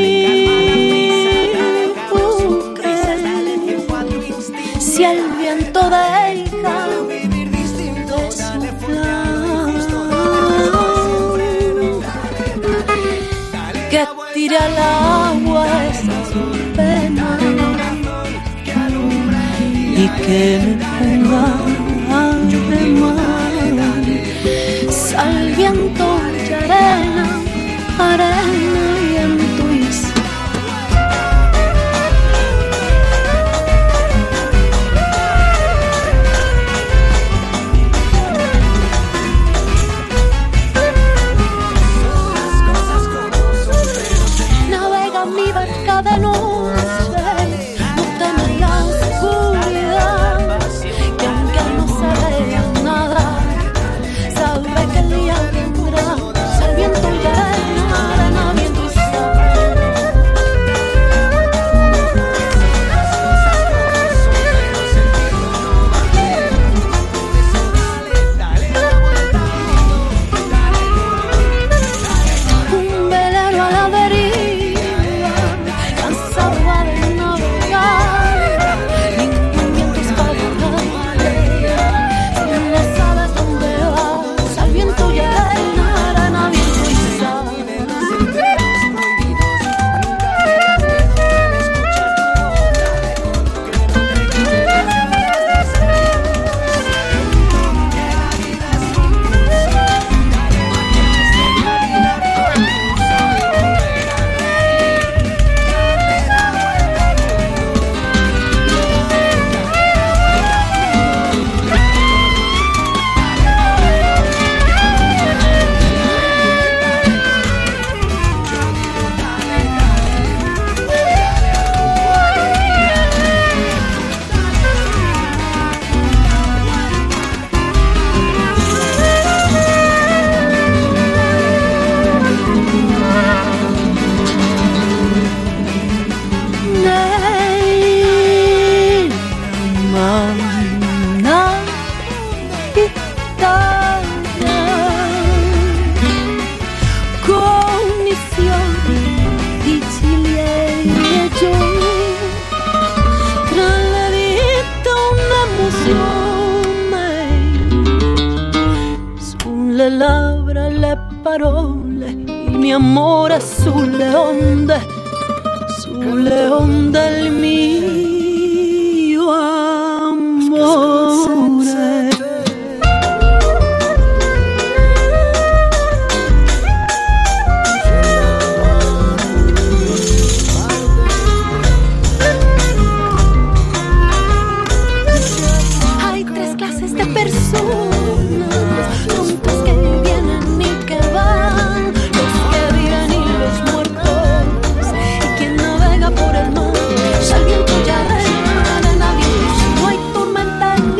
dijo que si el viento deja de soplar, que tire al agua esas penas y que me ponga a remar. Sal, viento y arena, arena y viento y sal. Navega mi barca de noche, no teme la oscuridad, que aunque no se vea nada, sabe que el día vendrá. Sal, viento y arena, arena, viento y un velero a la deriva, cansado de navegar, ningún viento es favorable, si no sabes dónde vas. Sal, viento y arena, arena, viento y sal. Sulle labbra le parole, il mio amore sulle onde il mio amore. Hay 3 clases de personas, tontos que vienen y que van, los que viven y los muertos, y quien navega por el mar. Sal, viento y arena, arena, viento, no hay tormenta en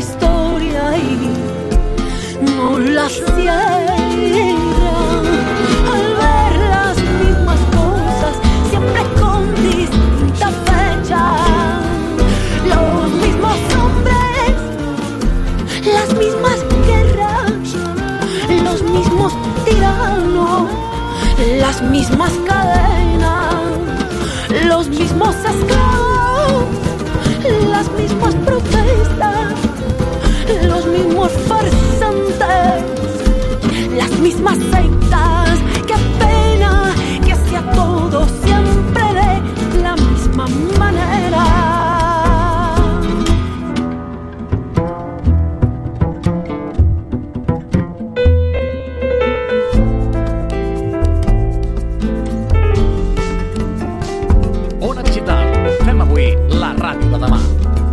historia y no la cierra. Al ver las mismas cosas, siempre con distinta fecha, los mismos hombres, las mismas guerras, los mismos tiranos, las mismas cadenas, los mismos esclavos, las mismas protestas, los mismos farsantes, las mismas sectas. Qué pena que sea todo siempre de la misma manera. Ona Digital, fem avui la ràdio de demà.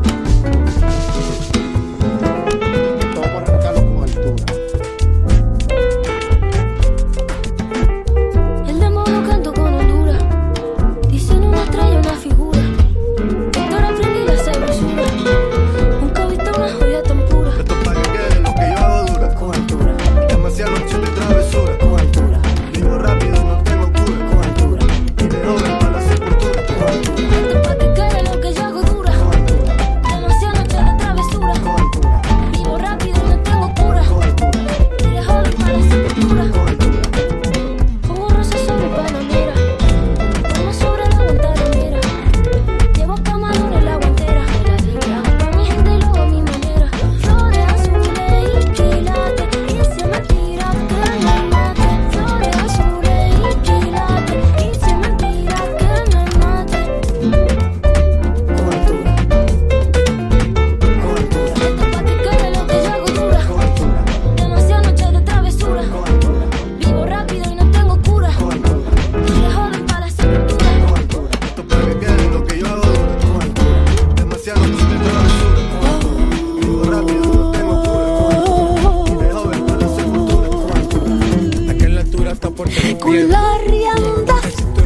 El demonio cantó con Honduras, dicen una estrella, una figura. Doctor, aprendí la sabrosura, nunca he visto una joya tan pura. Esto es para que quede lo que yo hago dura. Con altura. Demasiado noche de travesura. Con altura. Vivo rápido, no tengo cura. Con altura. Y de joven para la sepultura. Con altura. Esto es para que quede lo que yo hago dura. Con altura. Demasiado noche de travesura. Con altura. Vivo rápido, no tengo cura. Con altura. Y de joven para la sepultura. Con altura. Pongo rosas sobre Panamera, palmas sobre la guantanamera. Llevo camarones la guantera. Pa' mi gente y luego a mi manera. Flores azules y quilates, y se me tira que me mate. Flores azules y quilates, y se me tira que me mate. Con altura. Con altura. Esto es pa' que quede lo que yo hago dura. Con altura. Demasiadas noches de travesura. Con altura. Vivo rápido y no tengo cura. Con altura. Y de joven para la sepultura. Con altura. Esto es para que quede lo que yo hago dura. Con altura. Demasiado noche de travesura. Vivo rápido, no tengo cura. Y de joven para la sepultura. Con altura. Aquí en la altura está por Con las riendas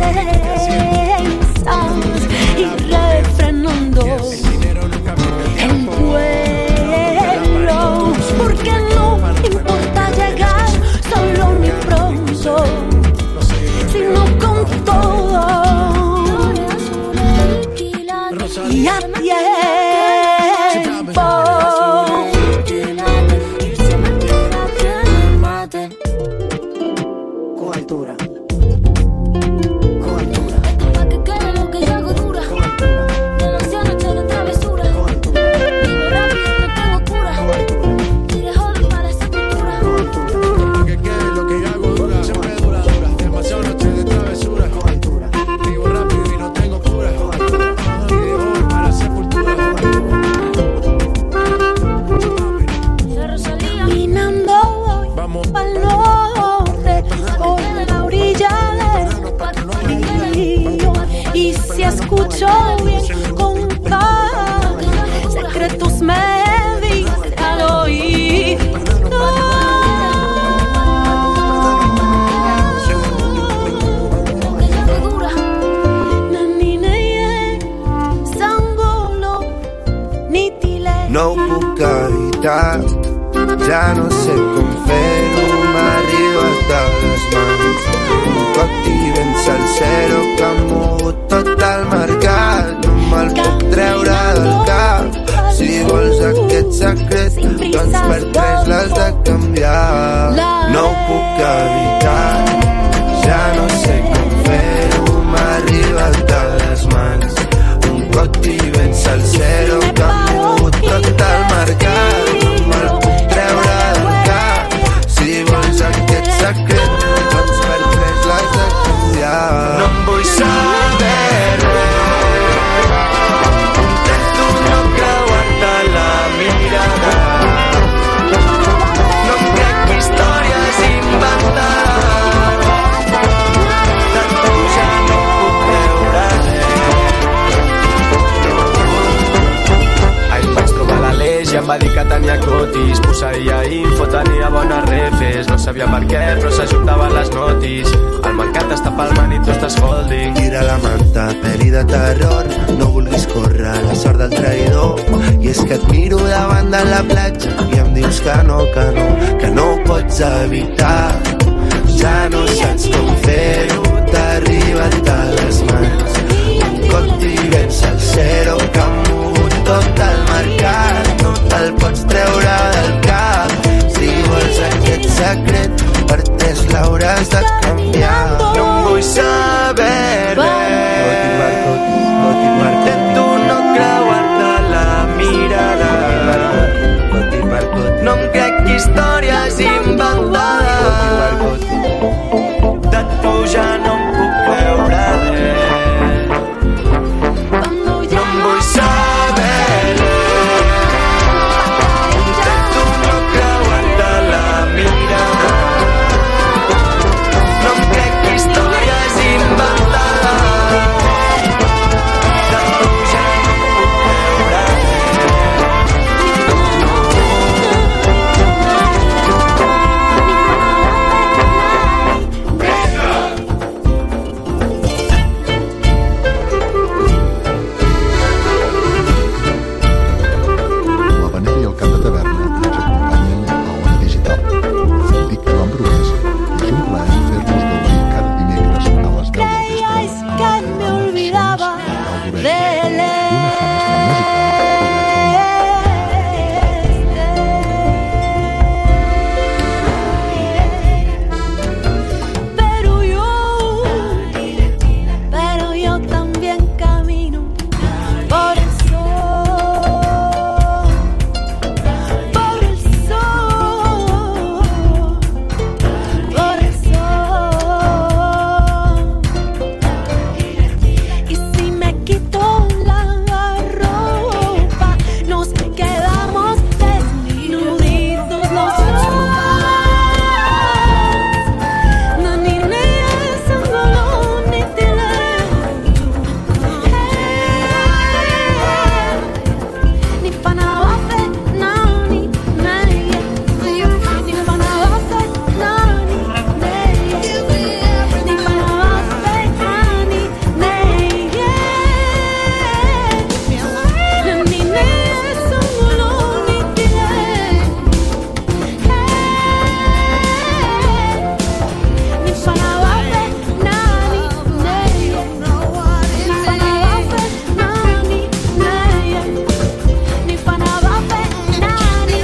tensas y refrenando el vuelo, porque no importa llegar solo ni pronto, sino con todo y a tiempo. Con altura. Con altura. Esto es pa' que quede lo que yo hago dura. Con altura. Demasiadas noches de travesura. Con altura. Vivo rápido y no tengo cura. Con altura. Y de joven para la sepultura. Con altura. para que quede lo que yo hago dura. Siempre dura. Demasiado noche de travesura. Con altura. Vivo rápido y no tengo cura. Con altura. Y de joven para la sepultura. La Rosalía. Caminando voy Vamos. pa'l norte, por la orilla del río, y si escucho bien contar secretos me dice al oído. Lo que yo hago dura. Nanineye, Sangolo, Nitile. No puc evitar, ja no sé com fer-ho, m'arriba de les mans. Un cop t'hi vens al zero que ha mogut tot el mercat. No me'l puc treure del cap. Si vols aquest secret, doncs per tres l'has de canviar. No ho puc evitar, ja no sé com fer-ho, m'arriba de les mans. Un cop t'hi vens al zero que ha mogut tot el mercat. No me'l puc treure del cap. Si vols aquest secret, doncs per tres l'has de canviar. No em vull saber res. Intento no creuar-te la mirada. No em crec històries inventades. De tu ja no puc veure res. Ahir em vaig trobar a l'Aleix i em va dir que tenia cotis. Posseïa info, tenia bones refes. No sabia per què, però s'ajuntaven les notis. El mercat està palmant i tu estàs holding. Tira sobre la manta, pel·li de terror, no vulguis córrer la sort del traïdor. I és que et miro davant de la platja i em dius que no ho pots evitar. Ja no saps com fer-ho, t'arriben a les mans. Un cop i vens al zero que ha mogut tot el mercat. No te'l pots treure del cap. Si vols aquest secret, per 3 l'hauràs de canviar. No em vull saber res. Intento no creuar-te la mirada. No em crec històries inventades. De tu ja no em puc creure res. No em vull saber res. Intento no creuar-te la mirada. No em crec històries inventades. De tu ja no em puc creure res. L'Havanera i el Camp de Taverna ens acompanyen a Ona Digital. Em dic Joan Brugués i és un plaer fer-nos gaudir cada dimecres a les 10 del vespre amb el programa Sons de Cal d'Orella, una finestra musical Pero yo también camino por el sol, por el sol, por el sol. Y si me quito la ropa, nos quedamos desnuditos los dos. No ni solo ni ni panavafe nani naya ni panavafe nani naya ni panavafe nani naya ni solo ni ni panavafe nani naya ni panavafe nani naya ni panavafe nani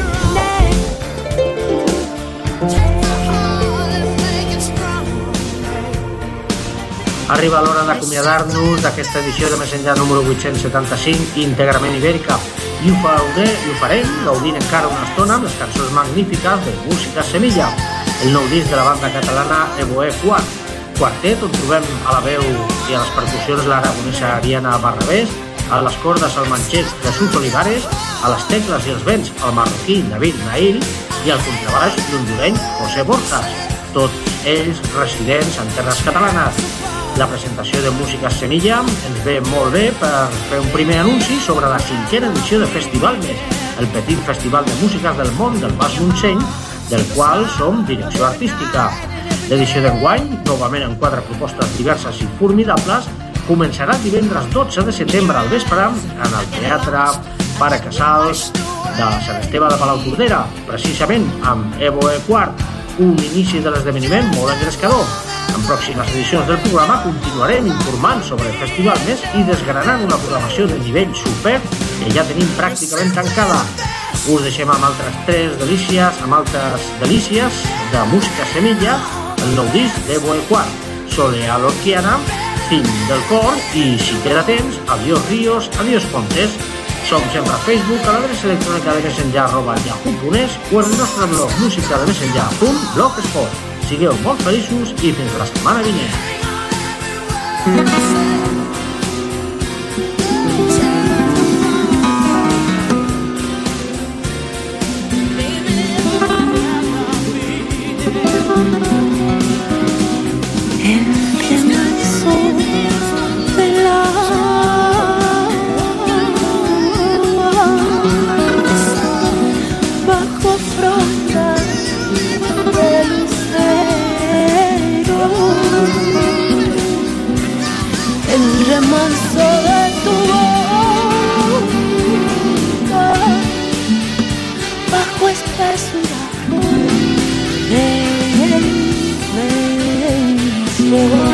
Arriba l'hora d'acomiadar-nos d'aquesta edició de Més Enllà número 875, íntegrament ibèrica. I ho farem gaudint encara una estona amb les cançons magnífiques de Música Semilla, el nou disc de la banda catalana Evoe Quart, quartet on trobem a la veu i a les percussions l'aragonesa Ariana Barrabés, a les cordes el manxet Jesús Olivares, a les tecles i els vents el marroquí David Nail i al contrabaix l'hondureny José Borzas, tots ells residents en terres catalanes. La presentació de Música Semilla ens ve molt bé per fer un primer anunci sobre la 5a edició de Festival Més, el petit festival de músiques del món del Baix Montseny, del qual som direcció artística. L'edició d'enguany, novament amb 4 propostes diverses i formidables, començarà divendres 12 de setembre al vespre en el Teatre Pare Casals de Sant Esteve de Palautordera, precisament amb Evoe Quart, un inici de l'esdeveniment molt engrescador. En pròximes edicions del programa continuarem informant sobre el Festival Més i desgranant una programació de nivell super que ja tenim pràcticament tancada. Us deixem amb altres delícies de Música Semilla, el nou disc d'Evoe Quart, Soleá Lorquiana, Fin del Cor i, si queda temps, Adiós Ríos, Adiós Pontes. Som sempre a Facebook, a l'adreça electrònica de mesenllà@yahoo.es o en el nostre blog musicademesenllà.blogspot. Sigueu molt feliços i fins la setmana vinent. remanso de tu boca bajo espesura de beso.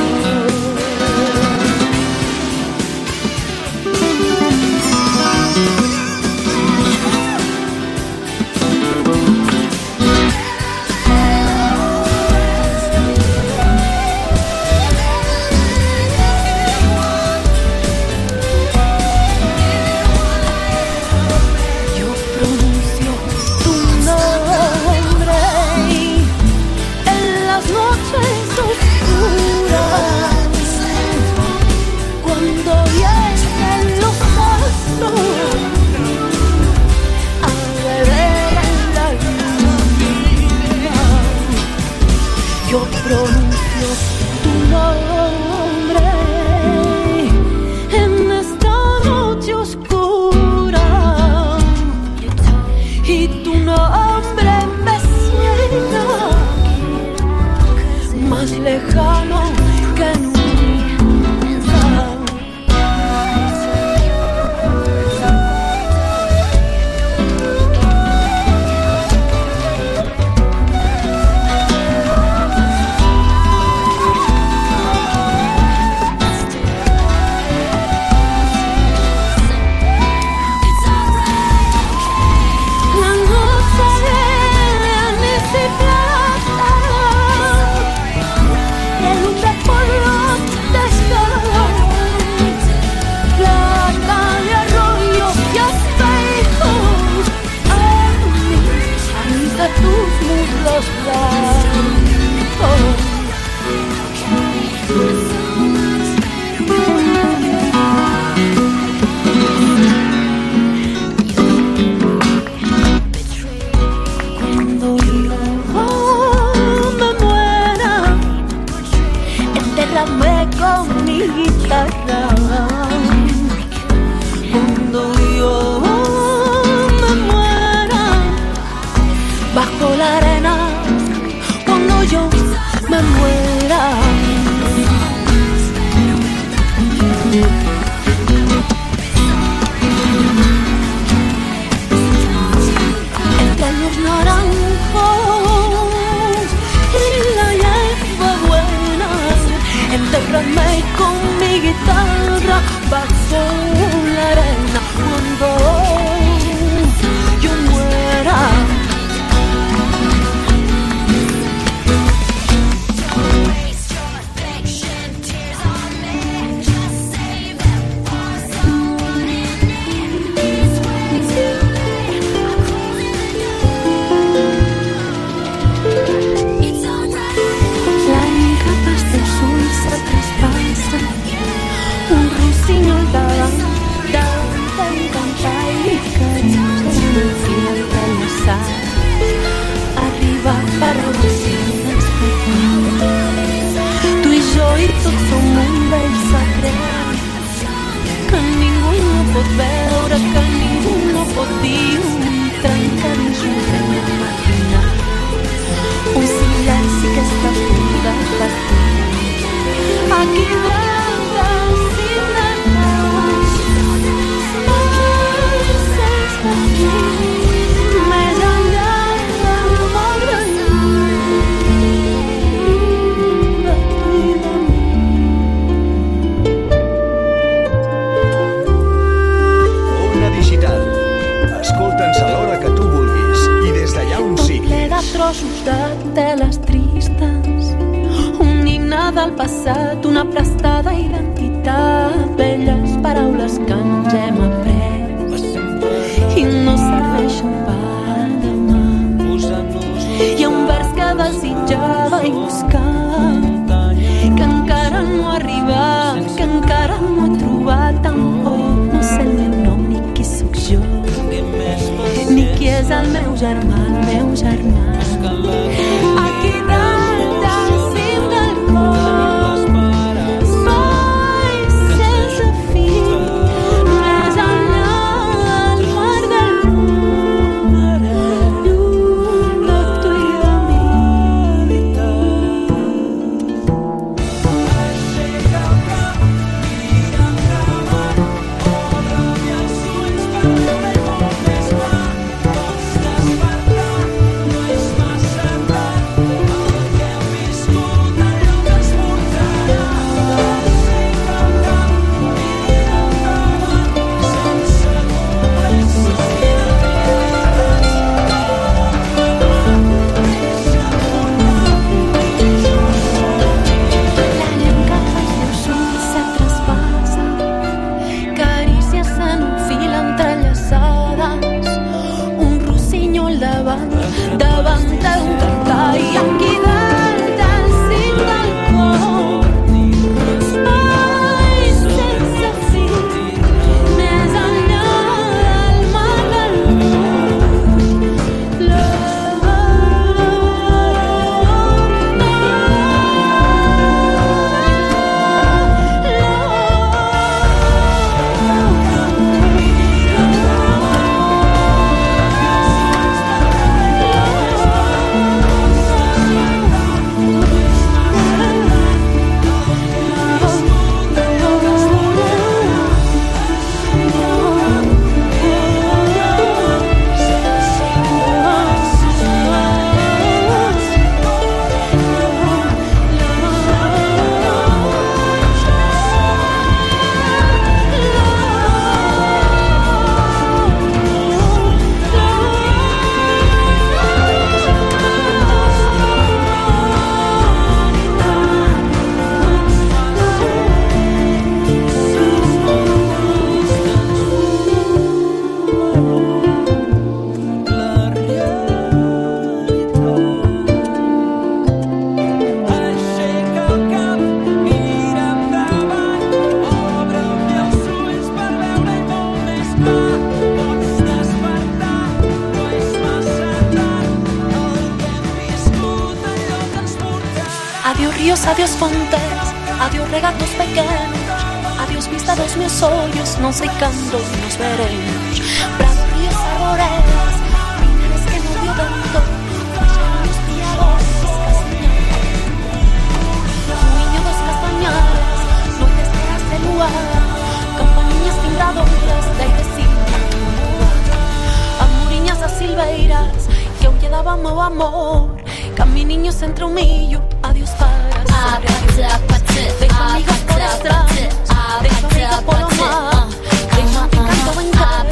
Adiós, adiós fontes, adiós regatos pequenos, adiós vista dos meus ollos, non sei cando nos veremos. Prados, ríos, arboredas, pinares que no dio vento, os piadores casiñando. Muiño dos castañares, noites teas de luar, campaniñas pintadoras de airecina. Amoriñas das silveiras, que eu lle daba meu amor, caminiños entre o millo, adiós para sempre. Deixo amigos por estrada, deixo amiga polo mar, deixo un canto en cara.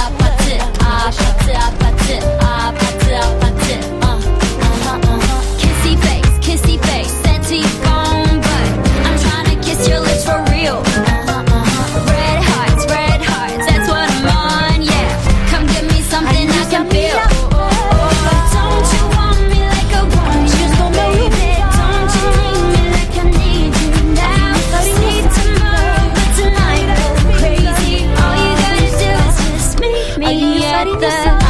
Kissy face, sent to your phone, but I'm trying to kiss your lips for real. Red hearts, that's what I'm on, yeah. Come give me something I can feel. Don't you want me like I want you, baby? Don't you need me like I need you now? Sleep tomorrow, but tonight I'm crazy. All you gotta do is just meet me at the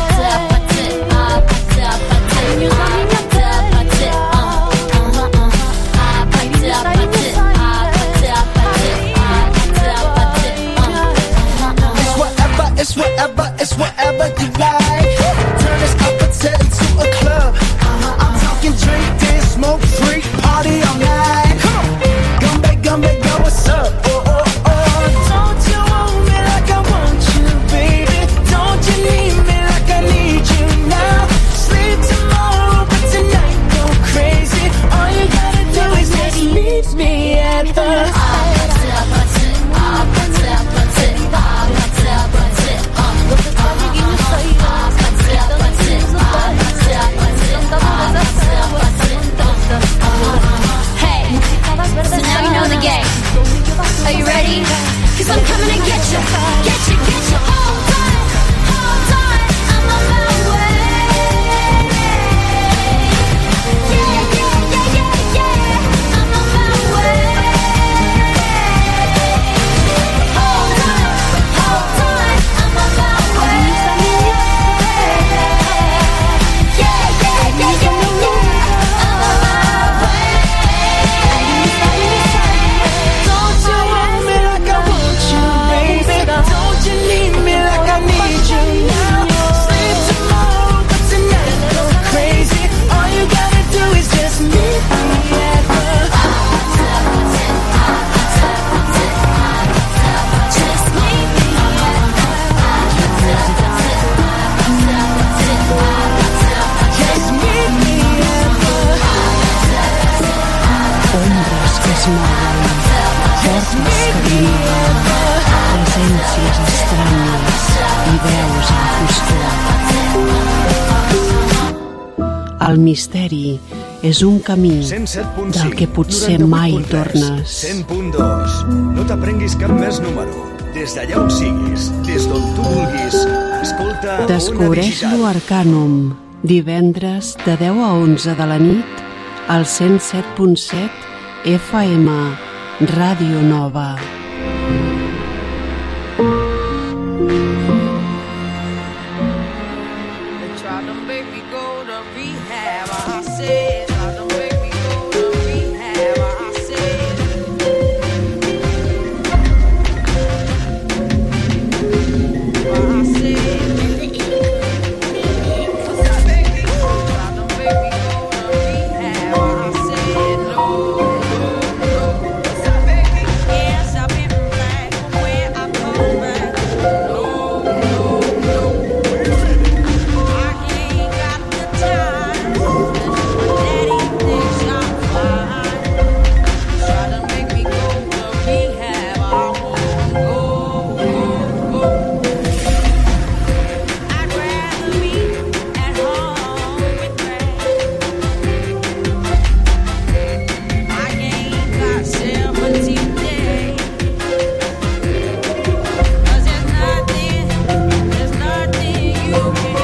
It's whatever you like. Turn this appetite into a club. I'm talking drink, dance, smoke, freak, party all night. Come back, go, what's up? Don't you want me like I want you, baby? Don't you need me like I need you now? Sleep tomorrow, but tonight go crazy. All you gotta do is just meet me at the Are you ready? 'Cause I'm coming to get you. Get you. Hold on, I'm on my way. Yeah, I'm on my way. Hold on, I'm on my way. Yeah, I'm on my way. Don't you want me like I want you, baby? Don't you need me like I need you now? Sleep tomorrow, but tonight go crazy. All you gotta do is just meet me at the Just meet me Just meet me at the Ombres que es mouen, portes que brillen, presències estranyes i veus en foscor. El misteri és un camí del que potser mai tornes. 100.2. No t'aprenguis cap més número. Des d'allà on siguis, des d'on tu vulguis, escolta Descobreix-lo Arcanum, divendres de 10 a 11 de la nit al 107.7 FM, Ràdio Nova.